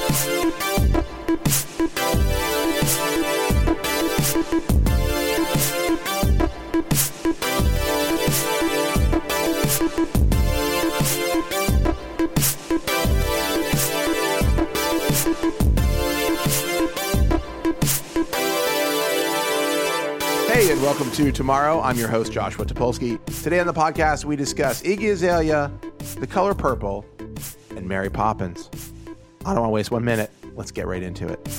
Hey, and welcome to Tomorrow. I'm your host, Joshua Topolsky. Today on the podcast, we discuss Iggy Azalea, The Color Purple, and Mary Poppins. I don't want to waste 1 minute. Let's get right into it.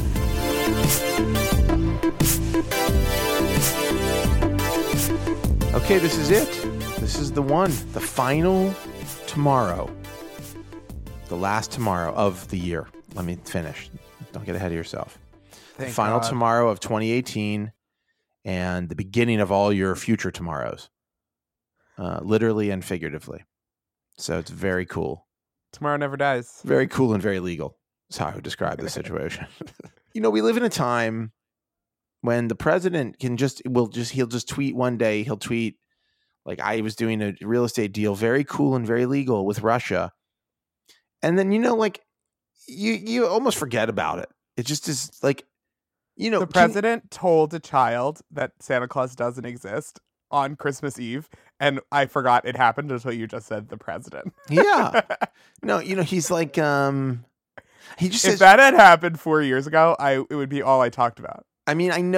Okay, this is it. This is the one, the final tomorrow. The last tomorrow of the year. Let me finish. Don't get ahead of yourself. The final tomorrow of 2018. And the beginning of all your future tomorrows, literally and figuratively. So it's very cool. Tomorrow never dies. Very cool and very legal. That's how I would describe the situation. You know, we live in a time when the president he'll just tweet one day. He'll tweet like, I was doing a real estate deal, very cool and very legal with Russia. And then, you know, like you almost forget about it. It just is like, you know, the president told a child that Santa Claus doesn't exist on Christmas Eve, and I forgot it happened until you just said the president. Yeah. No, you know, he's like, he just says, if that had happened 4 years ago, it would be all I talked about. I mean, I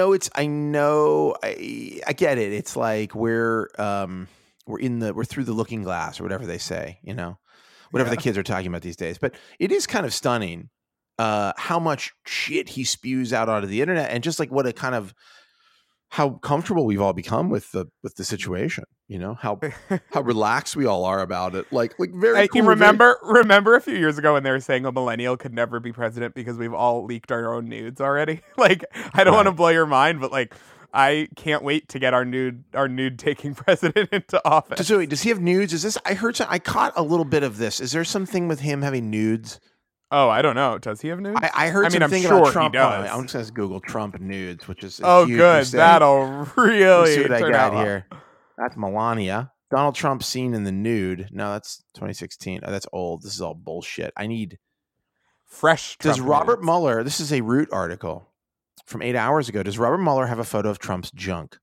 get it. It's like we're through the looking glass or whatever they say, you know, whatever the kids are talking about these days. But it is kind of stunning how much shit he spews out onto the internet, and just like how comfortable we've all become with the situation, you know, how relaxed we all are about it. Like very cool. Remember a few years ago when they were saying a millennial could never be president because we've all leaked our own nudes already. Like, I don't want to blow your mind, but like, I can't wait to get our nude taking president into office. So wait, does he have nudes? Is this? I caught a little bit of this. Is there something with him having nudes? Oh, I don't know. Does he have nudes? I heard something about Trump. I'm just going to Google Trump nudes, which is huge good. Mistake. That'll really see what I got out. here. That's Melania. Donald Trump seen in the nude. No, that's 2016. Oh, that's old. This is all bullshit. I need fresh. Does Trump Robert nudes. Mueller? This is a Root article from 8 hours ago. Does Robert Mueller have a photo of Trump's junk?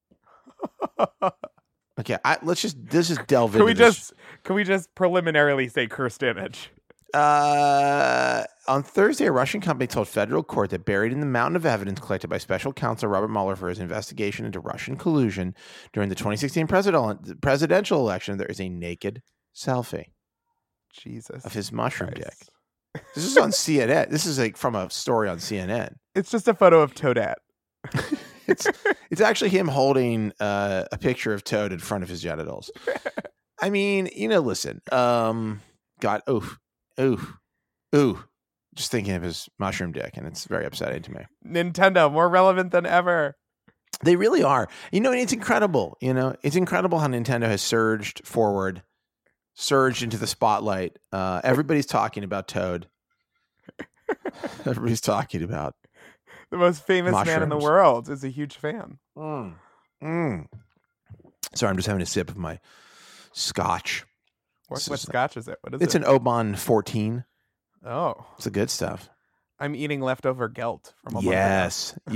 Okay, let's just delve into this. Can we just preliminarily say cursed image? On Thursday, a Russian company told federal court that buried in the mountain of evidence collected by special counsel Robert Mueller for his investigation into Russian collusion during the 2016 presidential election, there is a naked selfie Jesus of his mushroom Christ. dick. This is on CNN. This is like from a story on CNN. It's just a photo of Toadette. It's actually him holding a picture of Toad in front of his genitals. I mean, you know, listen, God, ooh. Just thinking of his mushroom dick, and it's very upsetting to me. Nintendo, more relevant than ever. They really are. You know, it's incredible. You know, it's incredible how Nintendo has surged into the spotlight. Everybody's talking about Toad. Everybody's talking about the most famous mushrooms. Man in the world is a huge fan. Sorry, I'm just having a sip of my scotch. What scotch is it? What is it's it? It's an Oban 14. Oh. It's the good stuff. I'm eating leftover gelt from a month ago.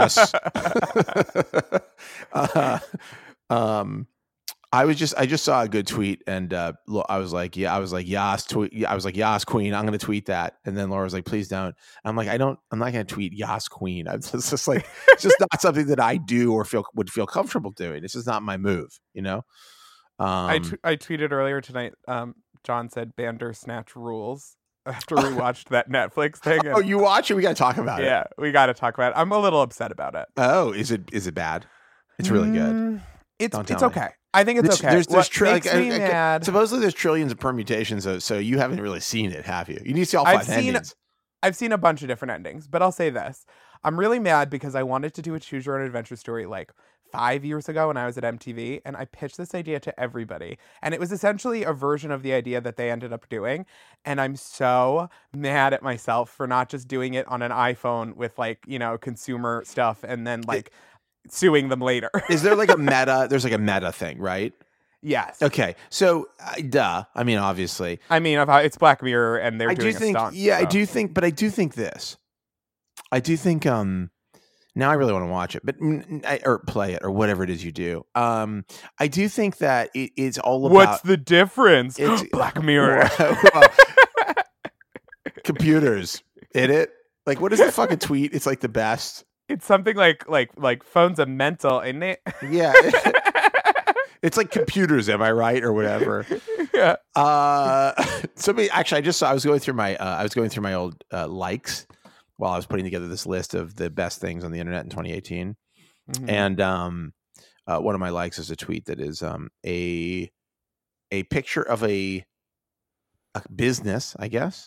I just saw a good tweet, and I was like, yas, queen. I'm going to tweet that. And then Laura was like, please don't. I'm like, I'm not going to tweet yas, queen. It's just like, it's just not something that I do or would feel comfortable doing. This is not my move, you know? I tweeted earlier tonight. John said Bandersnatch rules after we watched that Netflix thing. Oh, you watch it? We got to talk about it. Yeah, we got to talk about it. I'm a little upset about it. Oh, is it bad? It's really good. It's okay. I think it's okay. There's me mad. Supposedly there's trillions of permutations, so you haven't really seen it, have you? You need to see all 5 endings. I've seen a bunch of different endings, but I'll say this. I'm really mad because I wanted to do a Choose Your Own Adventure story like 5 years ago when I was at MTV, and I pitched this idea to everybody. And it was essentially a version of the idea that they ended up doing. And I'm so mad at myself for not just doing it on an iPhone with consumer stuff and then suing them later. Is there like a meta? There's like a meta thing, right? Yes. Okay, so duh. I mean, obviously, I mean, it's Black Mirror, and they're I doing do think. a stunt. Yeah, so. I do think, but I do think this. I do think. Now I really want to watch it, but or play it or whatever it is you do. I do think that it's all about. What's the difference? It's Black Mirror. Well, computers. In it. Like, what is the fucking tweet? It's like the best. It's something like phones are mental, isn't it? Yeah. It's like computers, am I right, or whatever? Yeah. Somebody actually, I was going through my old likes while I was putting together this list of the best things on the internet in 2018, and one of my likes is a tweet that is a picture of a business, I guess,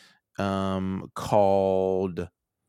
called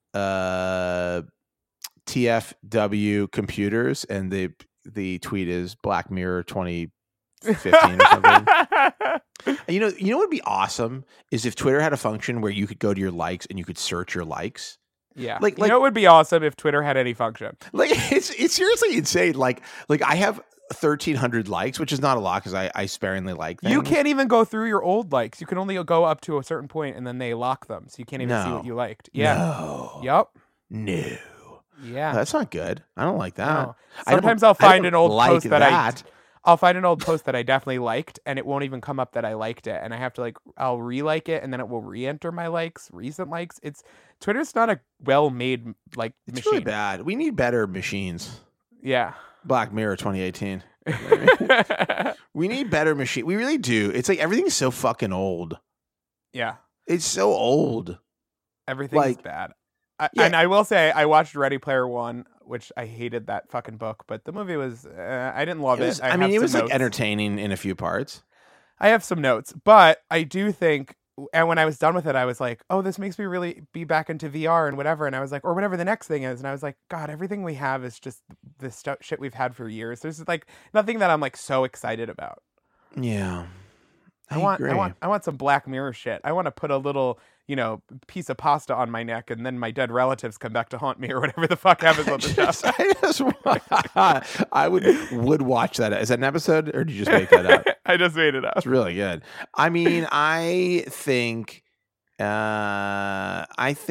TFW Computers, and the tweet is Black Mirror 2015 or something. You know what would be awesome is if Twitter had a function where you could go to your likes and you could search your likes. Yeah, like you know what would be awesome if Twitter had any function. Like it's seriously insane. Like I have 1,300 likes, which is not a lot because I sparingly like things. You can't even go through your old likes. You can only go up to a certain point and then they lock them, so you can't even see what you liked. Yeah. No. Yep. No. Yeah. That's not good. I don't like that. No. Sometimes I'll find an old post that I'll find an old post that I definitely liked, and it won't even come up that I liked it, and I have to I'll re-like it, and then it will re-enter my recent likes. Twitter's not a well-made it's machine. really bad. We need better machines. Yeah. Black Mirror 2018. We need better machine. We really do. It's like everything's so fucking old. Yeah. It's so old. Everything's bad. And I will say, I watched Ready Player One, which I hated that fucking book, but the movie was, I didn't love it. It was like entertaining in a few parts. I have some notes, but I do think, and when I was done with it, I was like, oh, this makes me really be back into VR and whatever. And I was like, or whatever the next thing is. And I was like, God, everything we have is just this shit we've had for years. There's nothing that I'm so excited about. Yeah. I want some Black Mirror shit. I want to put a little, piece of pasta on my neck, and then my dead relatives come back to haunt me, or whatever the fuck happens on the show. I would watch that. Is that an episode, or did you just make that up? I just made it up. It's really good. I mean, I think that.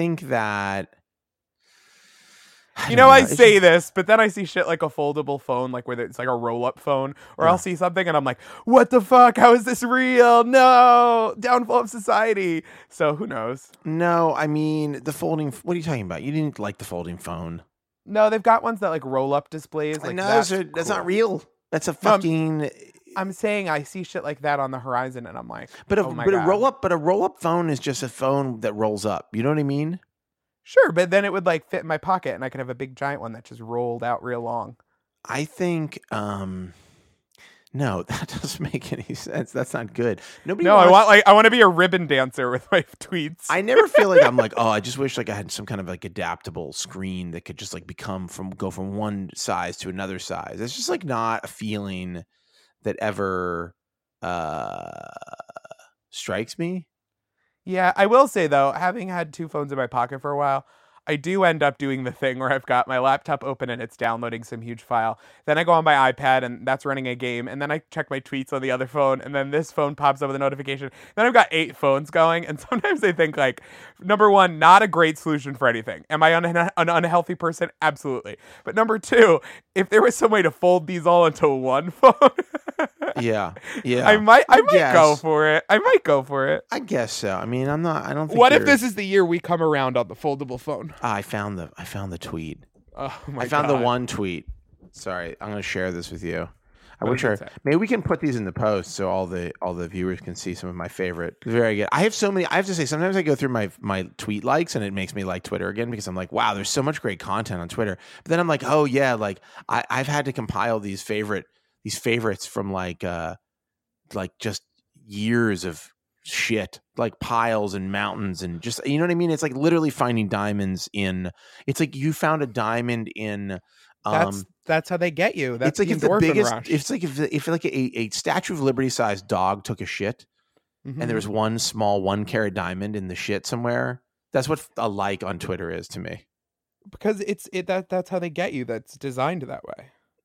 I say this, but then I see shit like a foldable phone, where it's like a roll-up phone, or I'll see something and I'm like, what the fuck? How is this real? No! Downfall of society. So who knows? No, I mean, the folding... What are you talking about? You didn't like the folding phone. No, they've got ones that roll-up displays. That's not real. That's a fucking... I'm saying I see shit like that on the horizon and I'm like, but a roll-up phone is just a phone that rolls up. You know what I mean? Sure, but then it would fit in my pocket, and I could have a big giant one that just rolled out real long. I think, no, that doesn't make any sense. That's not good. I want to be a ribbon dancer with my tweets. I never feel like I'm I just wish I had some kind of adaptable screen that could just go from one size to another size. It's just not a feeling that ever strikes me. Yeah, I will say, though, having had two phones in my pocket for a while, I do end up doing the thing where I've got my laptop open and it's downloading some huge file. Then I go on my iPad and that's running a game. And then I check my tweets on the other phone. And then this phone pops up with a notification. Then I've got 8 phones going. And sometimes I think, number one, not a great solution for anything. Am I an unhealthy person? Absolutely. But number 2, if there was some way to fold these all into one phone... Yeah. I might go for it. I guess so. I mean, I don't think. What if this is the year we come around on the foldable phone? I found the tweet. Oh my I found God. the one tweet. Sorry, I'm going to share this with you. Maybe we can put these in the post so all the viewers can see some of my favorite. Very good. I have so many. I have to say, sometimes I go through my tweet likes and it makes me like Twitter again because I'm like, wow, there's so much great content on Twitter. But then I'm like, oh yeah, I've had to compile these favorites from just years of shit, piles and mountains and just, you know what I mean? It's literally finding diamonds it's like you found a diamond in that's how they get you. That's it's if the biggest rush. It's if a Statue of Liberty sized dog took a shit and there was one small 1 carat diamond in the shit somewhere. That's what a like on Twitter is to me. Because that's how they get you. That's designed that way.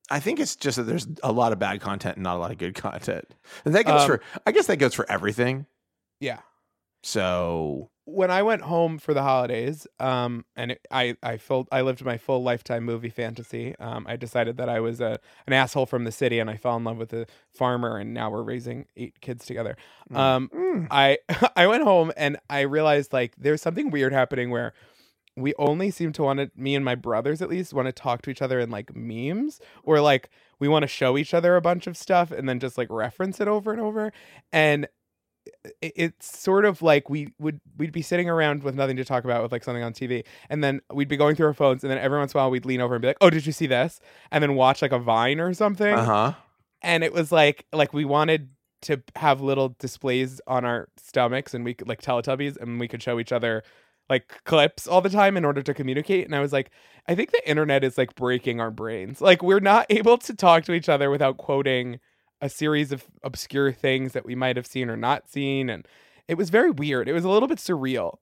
I think it's just that there's a lot of bad content and not a lot of good content. And that goes I guess that goes for everything. Yeah. So when I went home for the holidays, I lived my full lifetime movie fantasy. I decided that I was an asshole from the city, and I fell in love with a farmer, and now we're raising 8 kids together. I I went home and I realized like there's something weird happening where we only seem to want to, me and my brothers at least, want to talk to each other in like memes, or like we want to show each other a bunch of stuff and then just like reference it over and over. And it's sort of like we'd be sitting around with nothing to talk about with like something on TV, and then we'd be going through our phones, and then every once in a while we'd lean over and be like, oh, did you see this? And then watch like a Vine or something. And it was like we wanted to have little displays on our stomachs, and we could like Teletubbies, and we could show each other like clips all the time in order to communicate. And I was like, I think the internet is like breaking our brains. Like we're not able to talk to each other without quoting a series of obscure things that we might have seen or not seen. And it was very weird. It was a little bit surreal.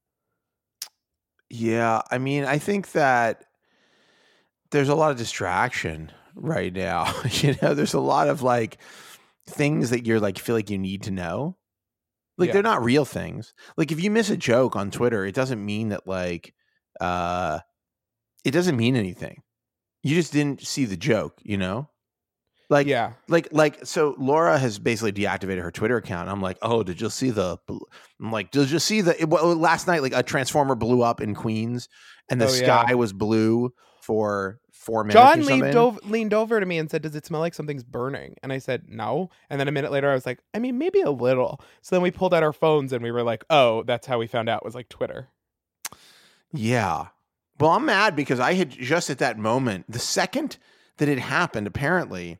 Yeah. I mean, I think that there's a lot of distraction right now. There's a lot of like things that you're like, feel like you need to know. Like they're not real things. Like if you miss a joke on Twitter, it doesn't mean that like, it doesn't mean anything. You just didn't see the joke, Like, so Laura has basically deactivated her Twitter account. I'm like, oh, did you see last night, like a transformer blew up in Queens and the sky was blue for 4 minutes. John leaned over to me and said, does it smell like something's burning? And I said, no. And then a minute later, I was like, I mean, maybe a little. So then we pulled out our phones and we were like, oh, that's how we found out, was like Twitter. Yeah. Well, I'm mad because I had just at that moment, the second that it happened, apparently,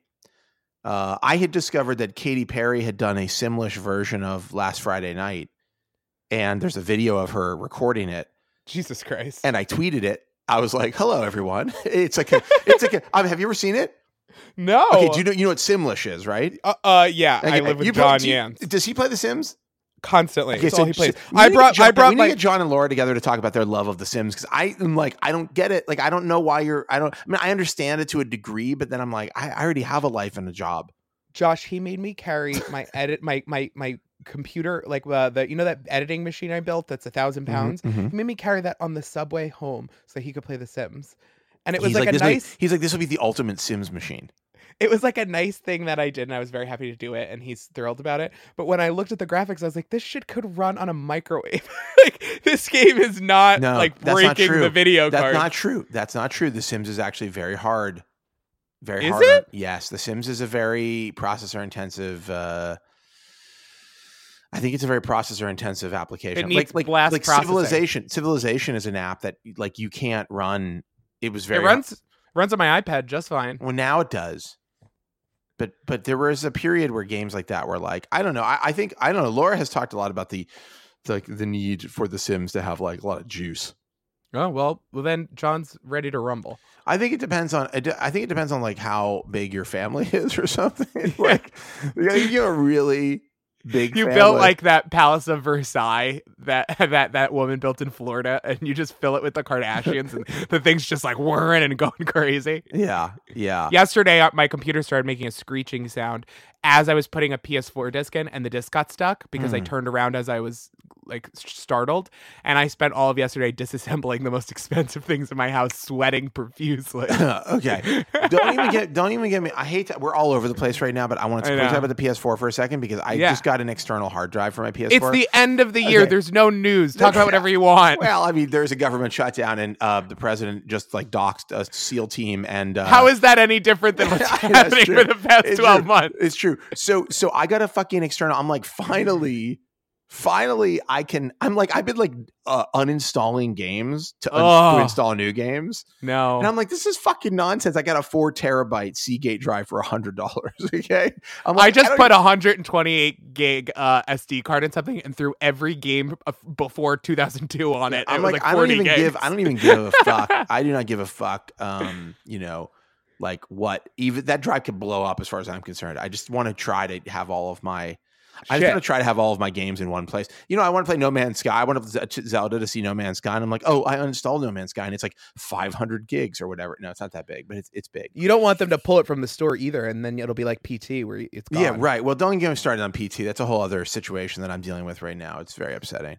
I had discovered that Katy Perry had done a Simlish version of Last Friday Night, and there's a video of her recording it. Jesus Christ! And I tweeted it. I was like, "Hello, everyone." It's like have you ever seen it? No. Okay. Do you know what Simlish is, right? Yeah. I live with John Yams. Does he play The Sims? Constantly. Okay, That's all he plays. We need to get John and Laura together to talk about their love of The Sims, because I'm like, I don't get it. Like, I don't know why I understand it to a degree, but then I'm like, I already have a life and a job. Josh, he made me carry my my computer, like that editing machine I built that's 1,000 pounds. Mm-hmm. He made me carry that on the subway home so he could play The Sims. And it was he's like, this will be the ultimate Sims machine. It was like a nice thing that I did, and I was very happy to do it, and he's thrilled about it. But when I looked at the graphics, I was like, this shit could run on a microwave. Like, this game is not breaking the video card. That's not true. The Sims is actually very hard. Very hard. Is it? Yes. The Sims is a very processor intensive. I think it's a very processor intensive application. It needs blast processing. Civilization is an app that like you can't run. It runs on my iPad just fine. Well, now it does. But there was a period where games like that were like, I don't know. I don't know. Laura has talked a lot about the need for The Sims to have like a lot of juice. Oh, well then John's ready to rumble. I think it depends on like how big your family is or something. Like you're really big. You built like that Palace of Versailles that woman built in Florida, and you just fill it with the Kardashians, and the thing's just like whirring and going crazy. Yeah. Yesterday, my computer started making a screeching sound as I was putting a PS4 disc in, and the disc got stuck because I turned around as I was like startled, and I spent all of yesterday disassembling the most expensive things in my house, sweating profusely. Okay, don't even get me. I hate that we're all over the place right now, but I want to talk about the PS4 for a second because I just got an external hard drive for my PS4. It's the end of the year. Okay. There's no news. Talk about whatever you want. Well, I mean, there's a government shutdown, and the president just like doxed a SEAL team. And how is that any different than what's happening for the past 12 months? It's true. So I got a fucking external. I'm like, finally I've been like uninstalling games to install new games. No. And I'm like, this is fucking nonsense. I got a 4 terabyte Seagate drive for $100. Okay. I just put 128 gig SD card in something and threw every game before 2002 on it. I'm like I don't even give a fuck. I do not give a fuck. Like what, even that drive could blow up as far as I'm concerned. I just want to try to have all of my I just want to try to have all of my games in one place. You know, I want to play No Man's Sky. I want Zelda to see No Man's Sky. And I'm like, oh, I uninstalled No Man's Sky and it's like 500 gigs or whatever. No, it's not that big, but it's big. You don't want them to pull it from the store either. And then it'll be like PT where it's gone. Yeah, right. Well, don't get me started on PT. That's a whole other situation that I'm dealing with right now. It's very upsetting.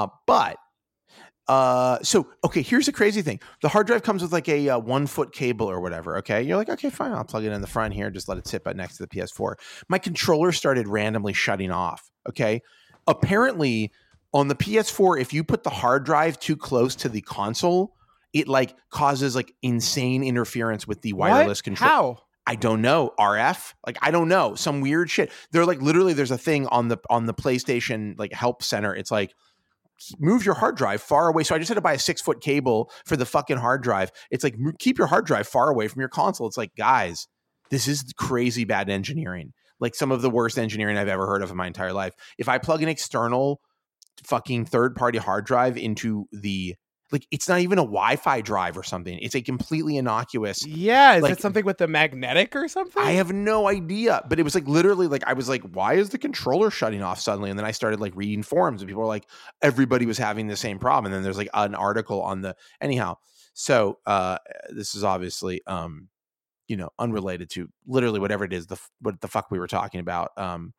Okay, here's the crazy thing. The hard drive comes with like a 1 foot cable or whatever. Okay. You're like, okay, fine. I'll plug it in the front here. Just let it sit next to the PS4. My controller started randomly shutting off. Okay. Apparently on the PS4, if you put the hard drive too close to the console, it like causes like insane interference with the wireless control. How? I don't know. RF? Like, I don't know. Some weird shit. They're like, literally there's a thing on the PlayStation like help center. It's like, move your hard drive far away. So I just had to buy a 6 foot cable for the fucking hard drive. It's like, keep your hard drive far away from your console. It's like, guys, this is crazy bad engineering. Like some of the worst engineering I've ever heard of in my entire life. If I plug an external fucking third party hard drive into the, like, it's not even a Wi-Fi drive or something. It's a completely innocuous. Yeah. Is like, it something with the magnetic or something? I have no idea. But it was like literally like, I was like, why is the controller shutting off suddenly? And then I started like reading forums and people were like, everybody was having the same problem. And then there's like an article on the, anyhow. So this is obviously, you know, unrelated to literally whatever it is, what the fuck we were talking about.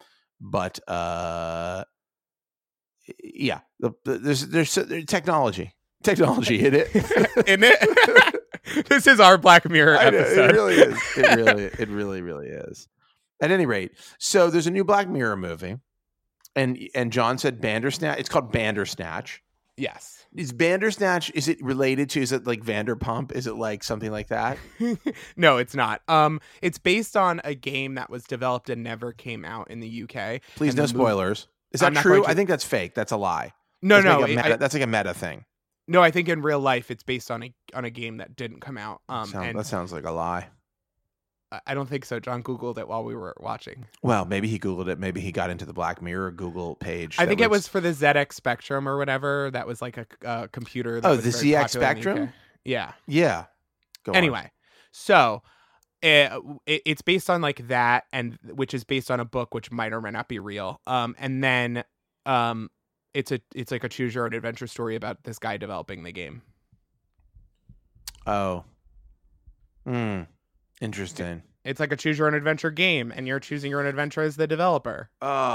Yeah, there's technology in it. In it? This is our Black Mirror episode. It really is. It really is. At any rate, so there's a new Black Mirror movie, and John said Bandersnatch. It's called Bandersnatch. Yes. Is Bandersnatch? Is it related to? Is it like Vanderpump? Is it like something like that? No, it's not. It's based on a game that was developed and never came out in the UK. Please, no spoilers. Is that true? I think that's fake. That's a lie. No, that's like a meta thing. No, I think in real life it's based on a game that didn't come out. That sounds like a lie. I don't think so. John Googled it while we were watching. Well, maybe he Googled it. Maybe he got into the Black Mirror Google page. I think it was for the ZX Spectrum or whatever. That was like a computer. That the ZX Spectrum? Yeah. Yeah. Anyway, so it's based on like that, and which is based on a book which might or might not be real. And then it's like a choose your own adventure story about this guy developing the game. Oh. Interesting. It's like a choose your own adventure game, and you're choosing your own adventure as the developer.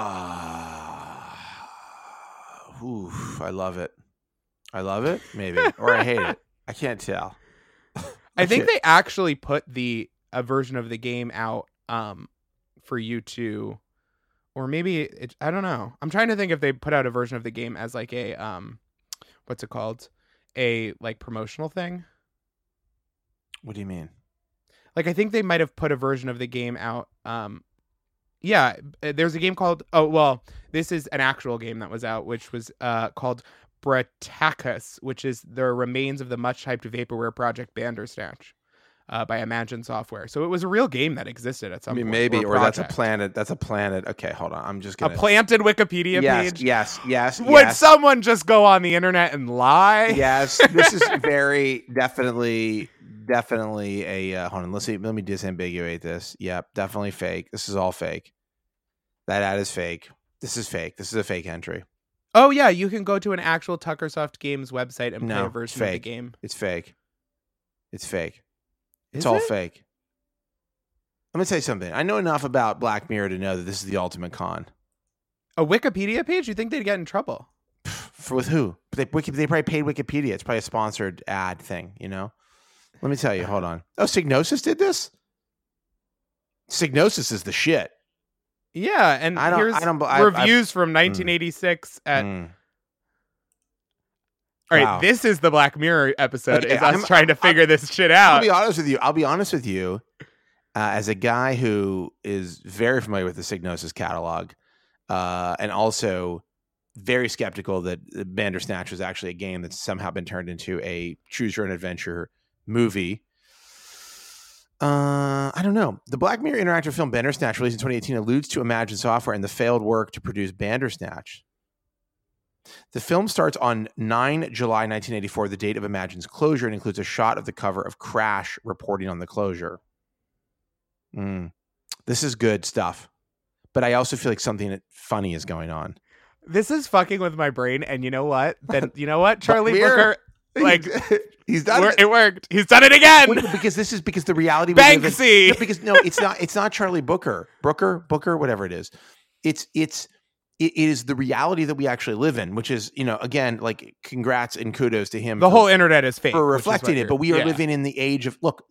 Oof, I love it. Maybe. Or I hate it. I can't tell. I think they actually put a version of the game out for you to, or maybe I don't know. I'm trying to think if they put out a version of the game as like a what's it called? A like promotional thing. What do you mean? Like I think they might have put a version of the game out. Yeah, there's a game called this is an actual game that was out, which was called Bratacus, which is the remains of the much hyped vaporware project Bandersnatch. By Imagine Software. So it was a real game that existed at some point. Maybe, or that's a planet. That's a planet. Okay, hold on. I'm just going to... A planted Wikipedia page? Yes. Would someone just go on the internet and lie? Yes. This is very definitely a... hold on. Let me disambiguate this. Yep, definitely fake. This is all fake. That ad is fake. This is fake. This is a fake entry. Oh, yeah. You can go to an actual Tuckersoft Games website and play a version of the game. It's fake. It's all fake. Let me tell you something. I know enough about Black Mirror to know that this is the ultimate con. A Wikipedia page? You think they'd get in trouble? With who? They probably paid Wikipedia. It's probably a sponsored ad thing, you know? Let me tell you. Hold on. Oh, Psygnosis did this? Psygnosis is the shit. Yeah, and here's reviews from 1986 at... All right, wow. This is the Black Mirror episode. Okay, us trying to figure this shit out. I'll be honest with you. As a guy who is very familiar with the Psygnosis catalog, and also very skeptical that Bandersnatch was actually a game that's somehow been turned into a choose your own adventure movie. I don't know. The Black Mirror interactive film Bandersnatch, released in 2018, alludes to Imagine Software and the failed work to produce Bandersnatch. The film starts on 9 July 1984, the date of Imagine's closure, and includes a shot of the cover of Crash reporting on the closure. This is good stuff. but I also feel like something funny is going on. This is fucking with my brain, and you know what? Then you know what, Charlie We're- Booker, like he's done it. it worked. He's done it again. Well, because the reality we live in- Banksy. No, because it's not Charlie Booker, whatever it is. It is the reality that we actually live in, which is, again, like, congrats and kudos to him. The whole internet is fake for which is reflecting what it. But we are yeah. living in the age of look.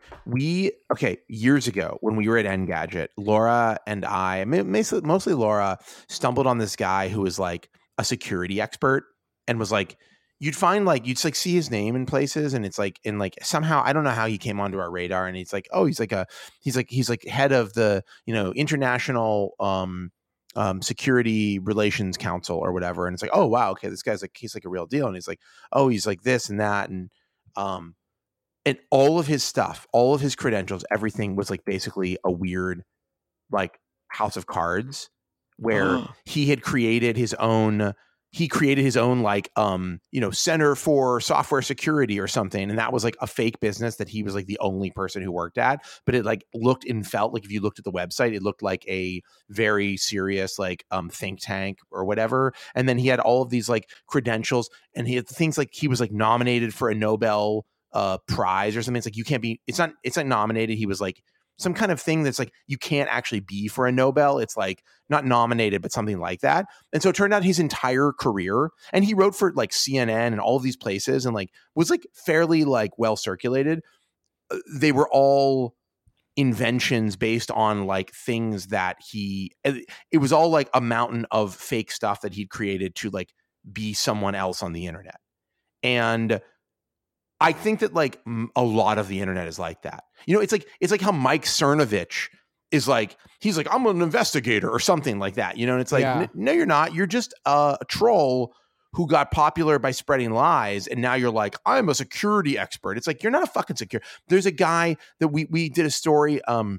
Years ago when we were at Engadget, Laura and I, mostly Laura, stumbled on this guy who was like a security expert and was like, you'd see his name in places, and it's like, and like somehow I don't know how he came onto our radar, and it's like, oh, he's like head of the international security relations council or whatever, and it's like, oh wow, okay, this guy's like, he's like a real deal, and he's like, oh, he's like this and that, and all of his stuff, all of his credentials, everything was like basically a weird like house of cards where he had created his own. He created his own like Center for Software Security or something, and that was like a fake business that he was like the only person who worked at. But it like looked and felt like, if you looked at the website, it looked like a very serious like think tank or whatever. And then he had all of these like credentials, and he had things like he was like nominated for a Nobel prize or something. It's like, you can't be. It's not nominated. He was like some kind of thing that's like, you can't actually be for a Nobel. It's like not nominated, but something like that. And so it turned out his entire career, and he wrote for like CNN and all of these places, and like was like fairly like well circulated. They were all inventions based on like things that it was all like a mountain of fake stuff that he'd created to like be someone else on the internet. And I think that like a lot of the internet is like that. It's like how Mike Cernovich is like, he's like, I'm an investigator or something like that, and it's like, no, you're not. You're just a troll who got popular by spreading lies, and now you're like, I'm a security expert. It's like, you're not a fucking security. There's a guy that we did a story on.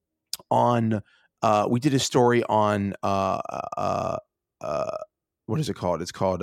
We did a story on what is it called? It's called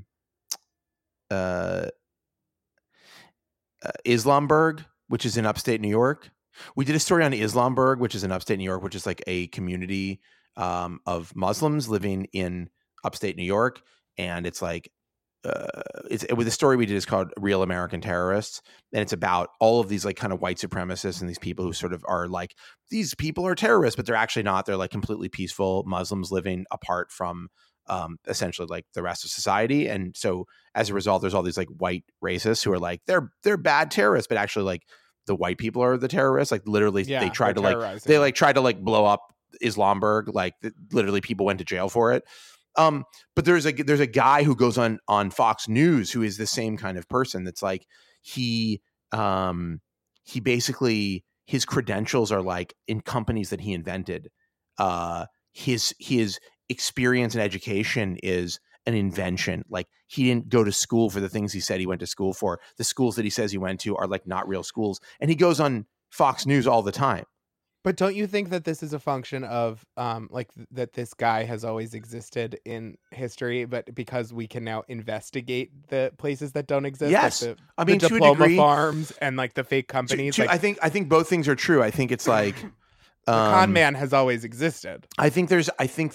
Islamburg, which is in upstate New York. We did a story on Islamburg, which is in upstate New York, which is like a community of Muslims living in upstate New York. And it's like, the story we did is called Real American Terrorists. And it's about all of these like kind of white supremacists and these people who sort of are like, these people are terrorists, but they're actually not. They're like completely peaceful Muslims living apart from essentially like the rest of society. And so as a result, there's all these like white racists who are like, they're bad terrorists, but actually like the white people are the terrorists. Like literally they tried to like blow up Islamburg. Like literally people went to jail for it. But there's a guy who goes on Fox News who is the same kind of person. That's like, he basically, his credentials are like in companies that he invented. His experience and education is an invention. Like, he didn't go to school for the things he said he went to school for. The schools that he says he went to are like not real schools. And he goes on Fox News all the time. But don't you think that this is a function of that this guy has always existed in history, but because we can now investigate the places that don't exist? Yes. Like I mean, the to a diploma degree, farms and like the fake companies. I think both things are true. I think it's like the con man has always existed. I think there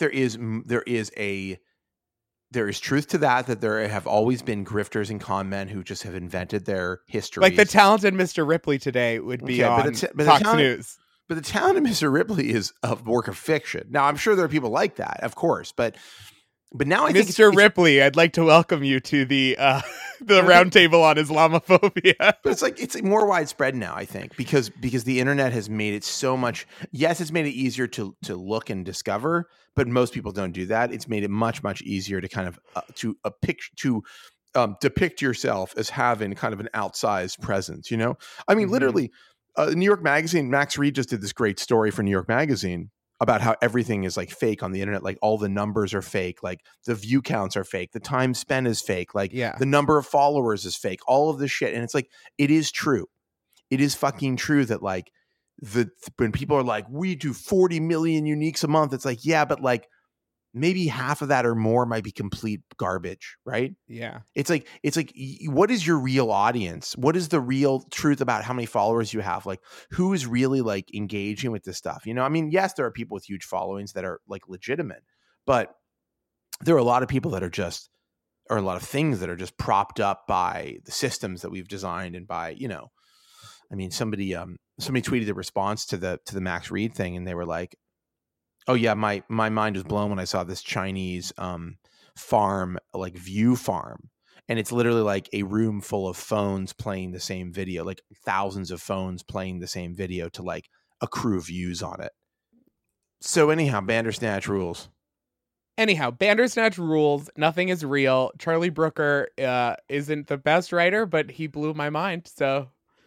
is truth to that there have always been grifters and con men who just have invented their history. Like the talented Mr. Ripley today would be on Fox News. But the talented Mr. Ripley is a work of fiction. Now, I'm sure there are people like that, of course, but now I think Mr. Ripley, I'd like to welcome you to the roundtable on Islamophobia. But it's more widespread now, I think, because the internet has made it so much. Yes, it's made it easier to look and discover, but most people don't do that. It's made it much, much easier to kind of depict yourself as having kind of an outsized presence. I mean, literally. New York Magazine, Max Reed just did this great story for New York Magazine about how everything is like fake on the internet. Like all the numbers are fake. Like the view counts are fake. The time spent is fake. Like the number of followers is fake. All of this shit. And it's like, it is true. It is fucking true that like when people are like, we do 40 million uniques a month. It's like, yeah, but like maybe half of that or more might be complete garbage, right? Yeah. It's like what is your real audience? What is the real truth about how many followers you have? Like, who is really like engaging with this stuff? You know, I mean, yes, there are people with huge followings that are like legitimate, but there are a lot of people that are just, or a lot of things that are just propped up by the systems that we've designed and by, you know, I mean, somebody tweeted a response to the Max Read thing, and they were like, "Oh yeah, my mind was blown when I saw this Chinese farm, like View Farm, and it's literally like a room full of phones playing the same video, like thousands of phones playing the same video to like accrue views on it." So anyhow, Bandersnatch rules. Anyhow, Bandersnatch rules. Nothing is real. Charlie Brooker isn't the best writer, but he blew my mind. So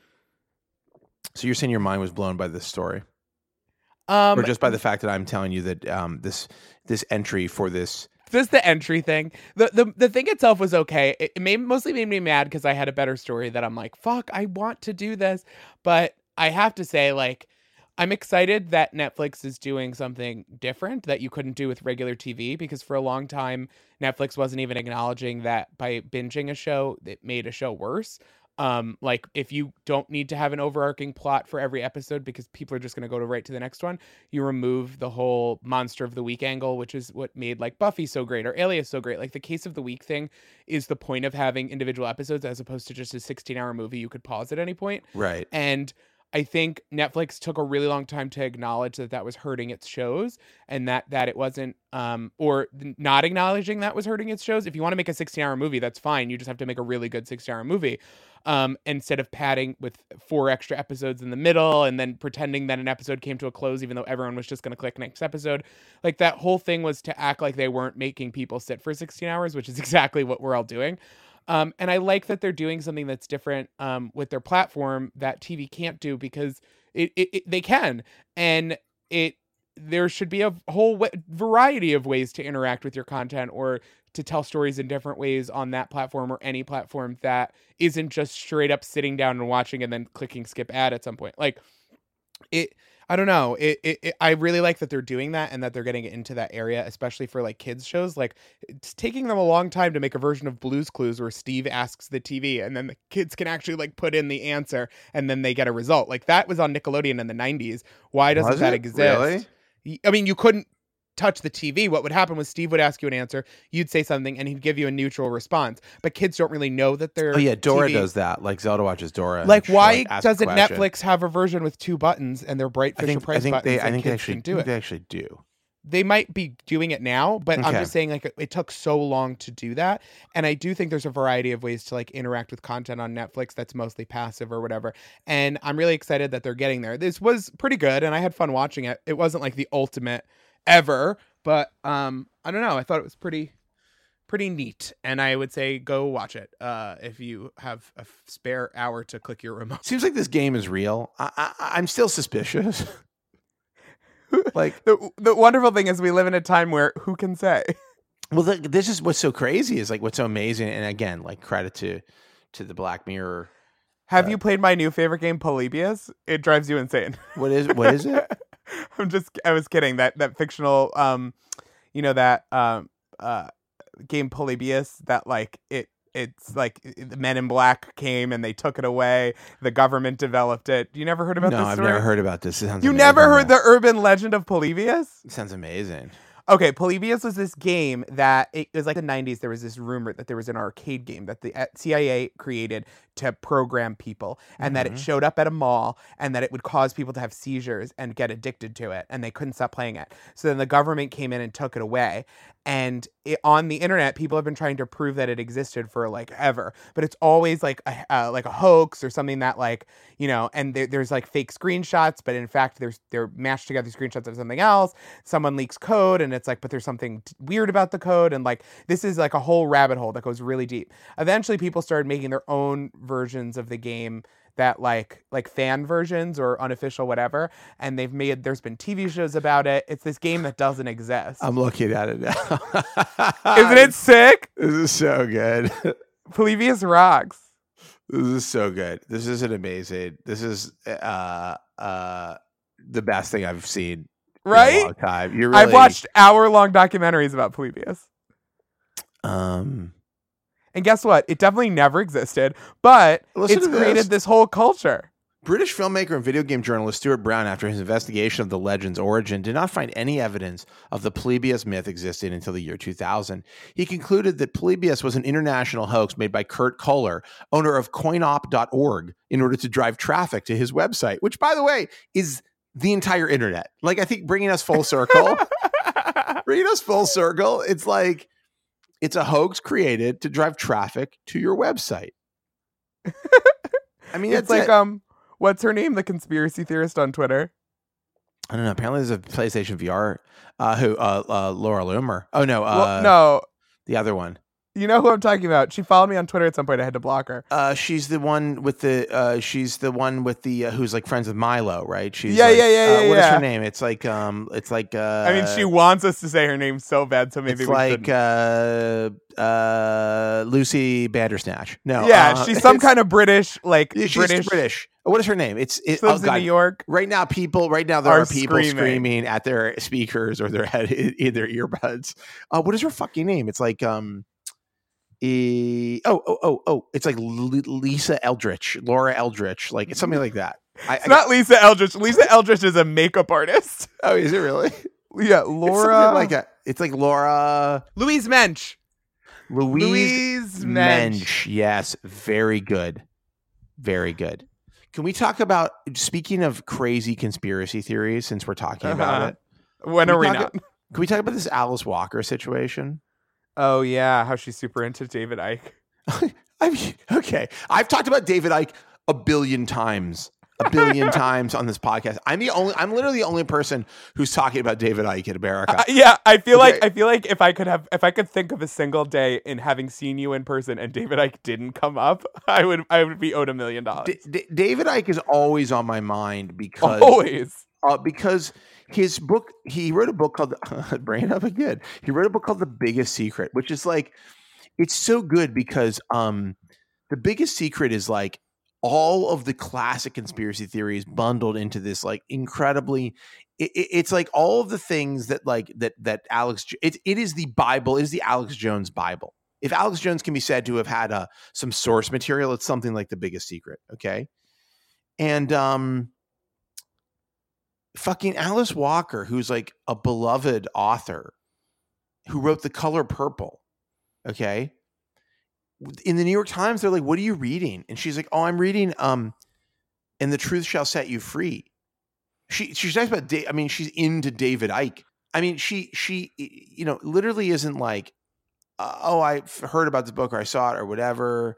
you're saying your mind was blown by this story, or just by the fact that I'm telling you that this entry for this. Just the entry thing. The thing itself was okay. It mostly made me mad because I had a better story that I'm like, fuck, I want to do this. But I have to say, like, I'm excited that Netflix is doing something different that you couldn't do with regular TV, because for a long time, Netflix wasn't even acknowledging that by binging a show, it made a show worse. Like, if you don't need to have an overarching plot for every episode because people are just going to go right to the next one, you remove the whole monster of the week angle, which is what made like Buffy so great or Alias so great. Like, the case of the week thing is the point of having individual episodes as opposed to just a 16-hour movie you could pause at any point. Right. And I think Netflix took a really long time to acknowledge that that was hurting its shows, and that it wasn't, or not acknowledging that was hurting its shows. If you want to make a 16-hour movie, that's fine. You just have to make a really good 16-hour movie. Instead of padding with 4 extra episodes in the middle and then pretending that an episode came to a close, even though everyone was just going to click next episode. Like, that whole thing was to act like they weren't making people sit for 16 hours, which is exactly what we're all doing. And I like that they're doing something that's different with their platform that TV can't do, because they can. And there should be a whole variety of ways to interact with your content or to tell stories in different ways on that platform or any platform that isn't just straight up sitting down and watching and then clicking skip ad at some point. Like, I don't know. I really like that they're doing that and that they're getting into that area, especially for like kids shows. Like, it's taking them a long time to make a version of Blue's Clues where Steve asks the TV and then the kids can actually like put in the answer and then they get a result. Like, that was on Nickelodeon in the 90s. Why doesn't that exist? Really? I mean, you couldn't touch the TV. What would happen was Steve would ask you an answer, you'd say something, and he'd give you a neutral response. But kids don't really know that they're. Oh yeah, Dora TV. does that. Like, Zelda watches Dora. Like, why doesn't Netflix have a version with 2 buttons and they're bright Fisher Price buttons? I think they actually do. They might be doing it now, but Okay. I'm just saying, like, it took so long to do that. And I do think there's a variety of ways to like interact with content on Netflix that's mostly passive or whatever. And I'm really excited that they're getting there. This was pretty good and I had fun watching it. It wasn't like the ultimate ever, but I don't know. I thought it was pretty neat, and I would say go watch it if you have a spare hour to click your remote. Seems like this game is real. I'm still suspicious. Like, the wonderful thing is we live in a time where who can say? Well, this is what's so crazy, is like what's so amazing, and again, like, credit to the Black Mirror. Have you played my new favorite game, Polybius? It drives you insane. What is it? I was kidding. That fictional, that game Polybius, that like it's like the Men in Black came and they took it away. The government developed it. You never heard about this story? No, I've never heard about this. It sounds you amazing. Never heard the urban legend of Polybius? It sounds amazing. Okay, Polybius was this game that it was like the 90s. There was this rumor that there was an arcade game that the CIA created to program people, and that it showed up at a mall, and that it would cause people to have seizures and get addicted to it, and they couldn't stop playing it. So then the government came in and took it away. And on the internet, people have been trying to prove that it existed for like ever, but it's always like a hoax or something that, like, and there's like fake screenshots, but in fact they're mashed together screenshots of something else. Someone leaks code, and it's like, but there's something weird about the code, and like this is like a whole rabbit hole that goes really deep. Eventually, people started making their own versions of the game that like fan versions or unofficial whatever, and there's been TV shows about it. It's this game that doesn't exist. I'm looking at it now. Isn't it sick? This is so good. Polybius rocks. This is so good. This is an amazing. This is the best thing I've seen Right? In a long time. You're really, I've watched hour-long documentaries about Polybius. Um, And guess what? It definitely never existed, but Listen it's to this. created this whole culture. British filmmaker and video game journalist Stuart Brown, after his investigation of the legend's origin, did not find any evidence of the Polybius myth existing until the year 2000. He concluded that Polybius was an international hoax made by Kurt Kohler, owner of coinop.org, in order to drive traffic to his website, which, by the way, is the entire internet. Like, I think bringing us full circle, it's like, it's a hoax created to drive traffic to your website. I mean, It's like, what's her name? The conspiracy theorist on Twitter. I don't know. Apparently, there's a PlayStation VR. Laura Loomer. Oh no, no, the other one. you know who I'm talking about. She followed me on Twitter at some point. I had to block her. She's the one with the. She's the one with the who's like friends with Milo, right? She's Yeah. What is her name? It's like. I mean, she wants us to say her name so bad, so maybe it's we like shouldn't. Lucy Bandersnatch. No, Yeah, she's some kind of British, like she's British. What is her name? She lives in New York. Right now, there are people screaming at their speakers or their head in their earbuds. What is her fucking name? It's like it's like Lisa Eldridge, Laura Eldridge, like it's something like that. It's not Lisa Eldridge. Lisa Eldridge is a makeup artist. Oh, is it really? Yeah, Laura. It's like Laura. Louise Mensch. Louise Mensch. Yes, very good, very good. Can we talk about, speaking of crazy conspiracy theories, since we're talking about it? When are we not? Can we talk about this Alice Walker situation? Oh, yeah. How she's super into David Icke. I mean, okay. I've talked about David Icke a billion times on this podcast. I'm literally the only person who's talking about David Icke in America. Yeah, I feel like if I could think of a single day in having seen you in person and David Icke didn't come up, I would be owed $1 million. David Icke is always on my mind because his book, he wrote a book called bring it up again. He wrote a book called The Biggest Secret, which is like, it's so good because The Biggest Secret is like all of the classic conspiracy theories bundled into this like incredibly, it's like all of the things that like that Alex, it is the Bible, it is the Alex Jones Bible. If Alex Jones can be said to have had some source material, it's something like The Biggest Secret. Okay. And fucking Alice Walker, who's like a beloved author who wrote The Color Purple. Okay. In the New York Times, they're like, what are you reading? And she's like, oh, I'm reading And the Truth Shall Set You Free. She talks about, she's into David Icke. I mean, she literally isn't like, I've heard about this book or I saw it or whatever.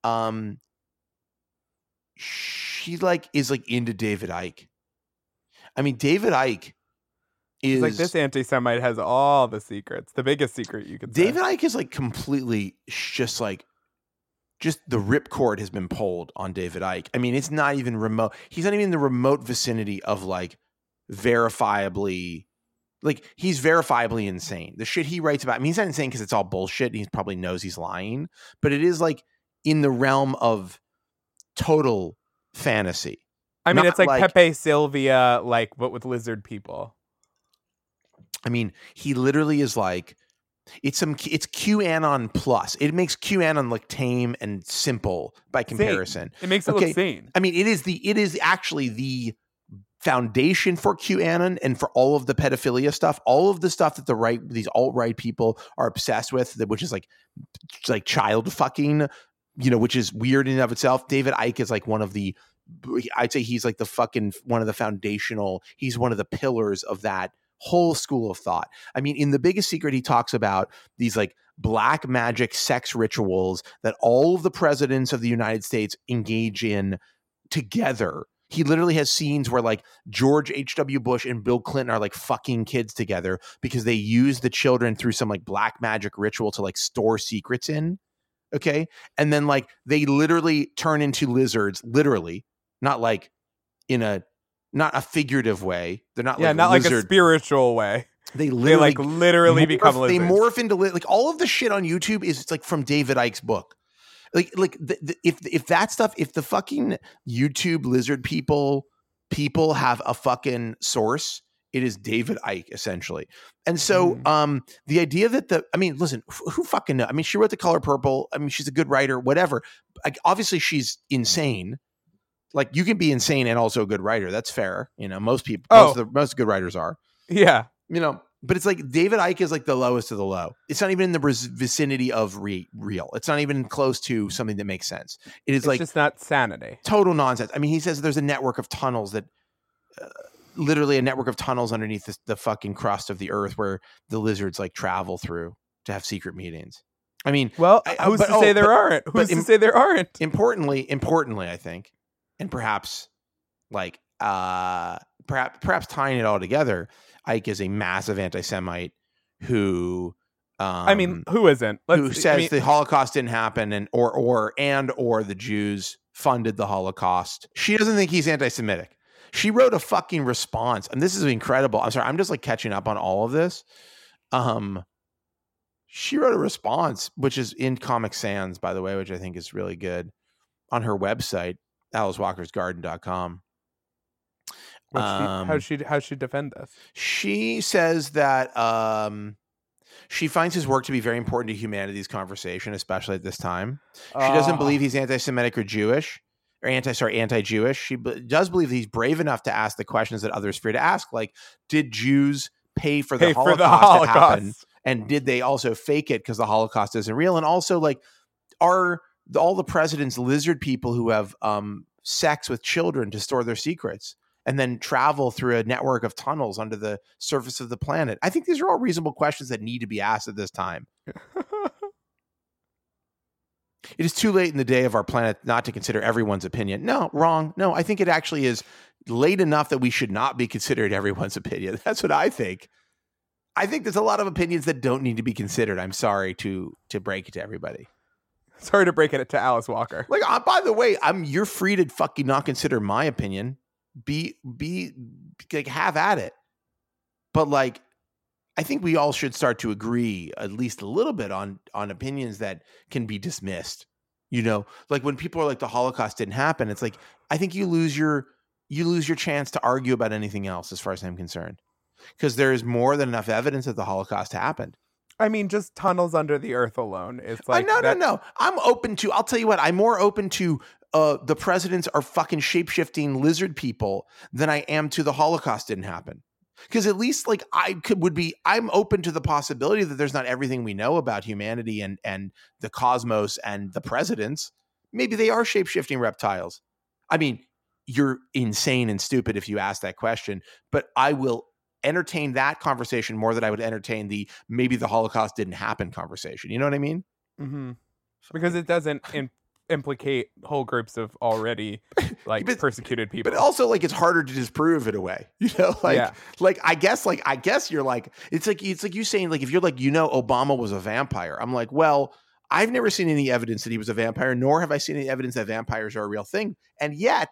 She like is like into David Icke. I mean, David Icke is like, this anti-Semite has all the secrets. The biggest secret you could say. David Icke is like completely just the ripcord has been pulled on David Icke. I mean, it's not even remote. He's not even in the remote vicinity of like verifiably, like he's verifiably insane. The shit he writes about, I mean, he's not insane because it's all bullshit. And he probably knows he's lying, but it is like in the realm of total fantasy. I mean, it's like Pepe Sylvia, like, but with lizard people. I mean, he literally is like, it's QAnon plus. It makes QAnon look tame and simple by comparison. It makes it look sane. I mean, it is actually the foundation for QAnon and for all of the pedophilia stuff, all of the stuff that these alt-right people are obsessed with, which is like child fucking, which is weird in and of itself. David Icke is like I'd say he's like the fucking one of the foundational, he's one of the pillars of that whole school of thought. I mean, in The Biggest Secret, he talks about these like black magic sex rituals that all of the presidents of the United States engage in together. He literally has scenes where like George H.W. Bush and Bill Clinton are like fucking kids together because they use the children through some like black magic ritual to like store secrets in. Okay. And then like they literally turn into lizards, literally, not like not a figurative way. They're not not like a spiritual way. They literally become lizards. They morph into like all of the shit on YouTube is it's like from David Icke's book. If that stuff, if the fucking YouTube lizard people have a fucking source, It is David Icke, essentially. And so the idea that listen, who fucking knows? I mean, she wrote The Color Purple. I mean, she's a good writer, whatever. Like, obviously, she's insane. Like, you can be insane and also a good writer. That's fair. You know, most people, most good writers are. Yeah. You know, but it's like David Icke is like the lowest of the low. It's not even in the vicinity of real. It's not even close to something that makes sense. It's like just not sanity. Total nonsense. I mean, he says there's a network of tunnels that literally a network of tunnels underneath the fucking crust of the earth where the lizards like travel through to have secret meetings. I mean, well, who's to say there aren't? Who's to say there aren't? Importantly, I think, and perhaps like perhaps tying it all together, Icke is a massive anti-Semite who I mean, who isn't? Who says the Holocaust didn't happen and or the Jews funded the Holocaust. She doesn't think he's anti-Semitic. She wrote a fucking response, and this is incredible. I'm sorry, I'm just like catching up on all of this. She wrote a response, which is in Comic Sans, by the way, which I think is really good, on her website, AliceWalkersGarden.com. How's she defend this? She says that she finds his work to be very important to humanity's conversation, especially at this time. She doesn't believe he's anti-Semitic or Jewish. Or anti-Jewish. She does believe that he's brave enough to ask the questions that others fear to ask, like, did Jews pay for the Holocaust to happen? And did they also fake it because the Holocaust isn't real? And also, like, are all the presidents lizard people who have sex with children to store their secrets and then travel through a network of tunnels under the surface of the planet? I think these are all reasonable questions that need to be asked at this time. It is too late in the day of our planet not to consider everyone's opinion. No, wrong. No, I think it actually is late enough that we should not be considered everyone's opinion. That's what I think. I think there's a lot of opinions that don't need to be considered. I'm sorry to break it to everybody. Sorry to break it to Alice Walker. Like, by the way, you're free to fucking not consider my opinion. Be like, have at it. But like, I think we all should start to agree at least a little bit on opinions that can be dismissed. You know, like when people are like the Holocaust didn't happen, it's like, I think you lose your chance to argue about anything else as far as I'm concerned, because there is more than enough evidence that the Holocaust happened. I mean, just tunnels under the earth alone. It's like no. I'm open to. I'll tell you what. I'm more open to the presidents are fucking shape-shifting lizard people than I am to the Holocaust didn't happen. Because at least like I'm open to the possibility that there's not everything we know about humanity and the cosmos and the presidents. Maybe they are shape-shifting reptiles. I mean, you're insane and stupid if you ask that question, but I will entertain that conversation more than I would entertain the maybe the Holocaust didn't happen conversation. You know what I mean? Mm-hmm. Because it doesn't implicate whole groups of already like persecuted people, but also like it's harder to disprove in a way, you know, like I guess you're like, it's like you saying like, if you're like, you know, Obama was a vampire. I'm like, well, I've never seen any evidence that he was a vampire, nor have I seen any evidence that vampires are a real thing. And yet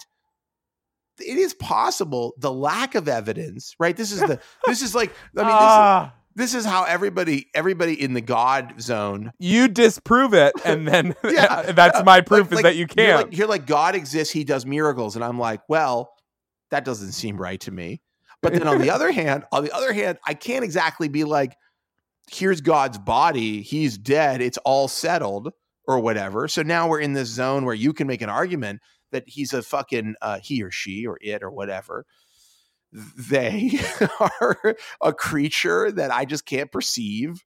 it is possible the lack of evidence, right? This is like, I mean, this is how everybody in the God zone. You disprove it, and then that's my proof is that you can't. You're like, God exists, he does miracles. And I'm like, well, that doesn't seem right to me. But then on the other hand, I can't exactly be like, here's God's body, he's dead, it's all settled or whatever. So now we're in this zone where you can make an argument that he's a fucking, he or she or it or whatever. They are a creature that I just can't perceive,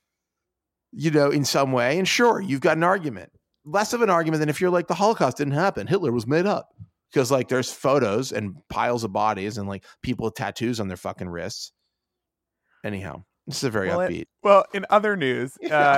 you know, in some way. And sure, you've got an argument. Less of an argument than if you're like, the Holocaust didn't happen. Hitler was made up. Because like there's photos and piles of bodies and like people with tattoos on their fucking wrists. Anyhow, this is a very upbeat. In other news,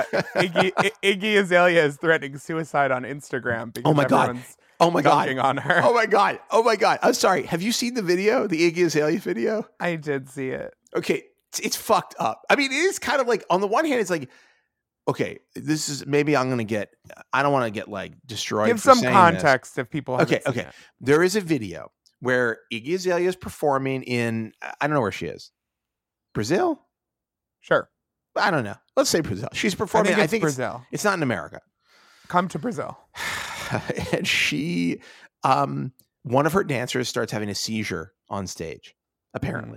Iggy Azalea is threatening suicide on Instagram because everyone's dunking on her. Oh my God. I'm sorry. Have you seen the video, the Iggy Azalea video? I did see it. Okay. It's fucked up. I mean, it is kind of like, on the one hand, it's like, okay, this is, maybe I don't want to get like destroyed. Give some context if people haven't seen it. There is a video where Iggy Azalea is performing in, I don't know where she is. Brazil? Sure. I don't know. Let's say Brazil. She's performing. I think Brazil. It's not in America. Come to Brazil. And she, one of her dancers starts having a seizure on stage, apparently,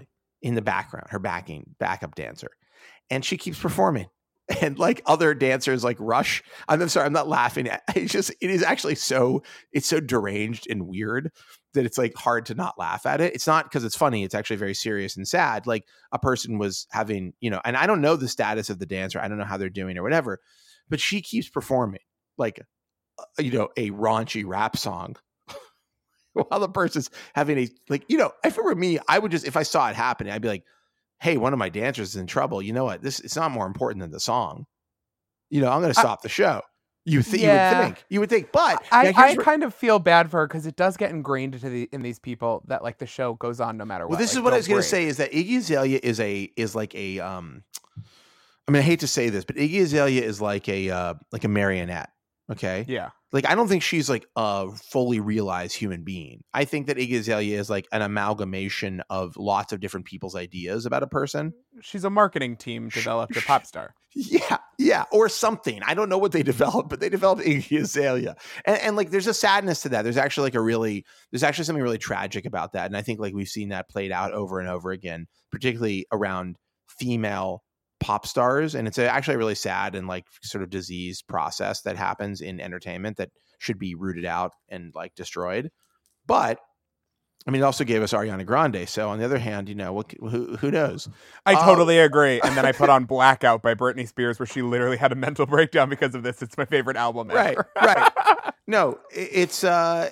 in the background, her backup dancer, and she keeps performing. And like other dancers like rush. I'm sorry, I'm not laughing. It is actually it's so deranged and weird that it's like hard to not laugh at it. It's not because it's funny. It's actually very serious and sad. Like a person was having, and I don't know the status of the dancer. I don't know how they're doing or whatever, but she keeps performing like, a raunchy rap song while the person's having if it were me, I would just, if I saw it happening, I'd be like, hey, one of my dancers is in trouble. You know what? It's not more important than the song. I'm going to stop the show. You would think, but I kind of feel bad for her because it does get ingrained in these people that like the show goes on no matter what. Well, this is what I was going to say is that Iggy Azalea is like a I mean, I hate to say this, but Iggy Azalea is like a marionette. Okay. Yeah. Like, I don't think she's like a fully realized human being. I think that Iggy Azalea is like an amalgamation of lots of different people's ideas about a person. She's a marketing team developed a pop star. Yeah. Or something. I don't know what they developed, but they developed Iggy Azalea. And like, there's a sadness to that. There's actually something really tragic about that. And I think like we've seen that played out over and over again, particularly around female pop stars, and it's actually a really sad and like sort of disease process that happens in entertainment that should be rooted out and like destroyed. But I mean, it also gave us Ariana Grande. So on the other hand, who knows? I totally agree. And then I put on Blackout by Britney Spears, where she literally had a mental breakdown because of this. It's my favorite album ever. Right. No, it's a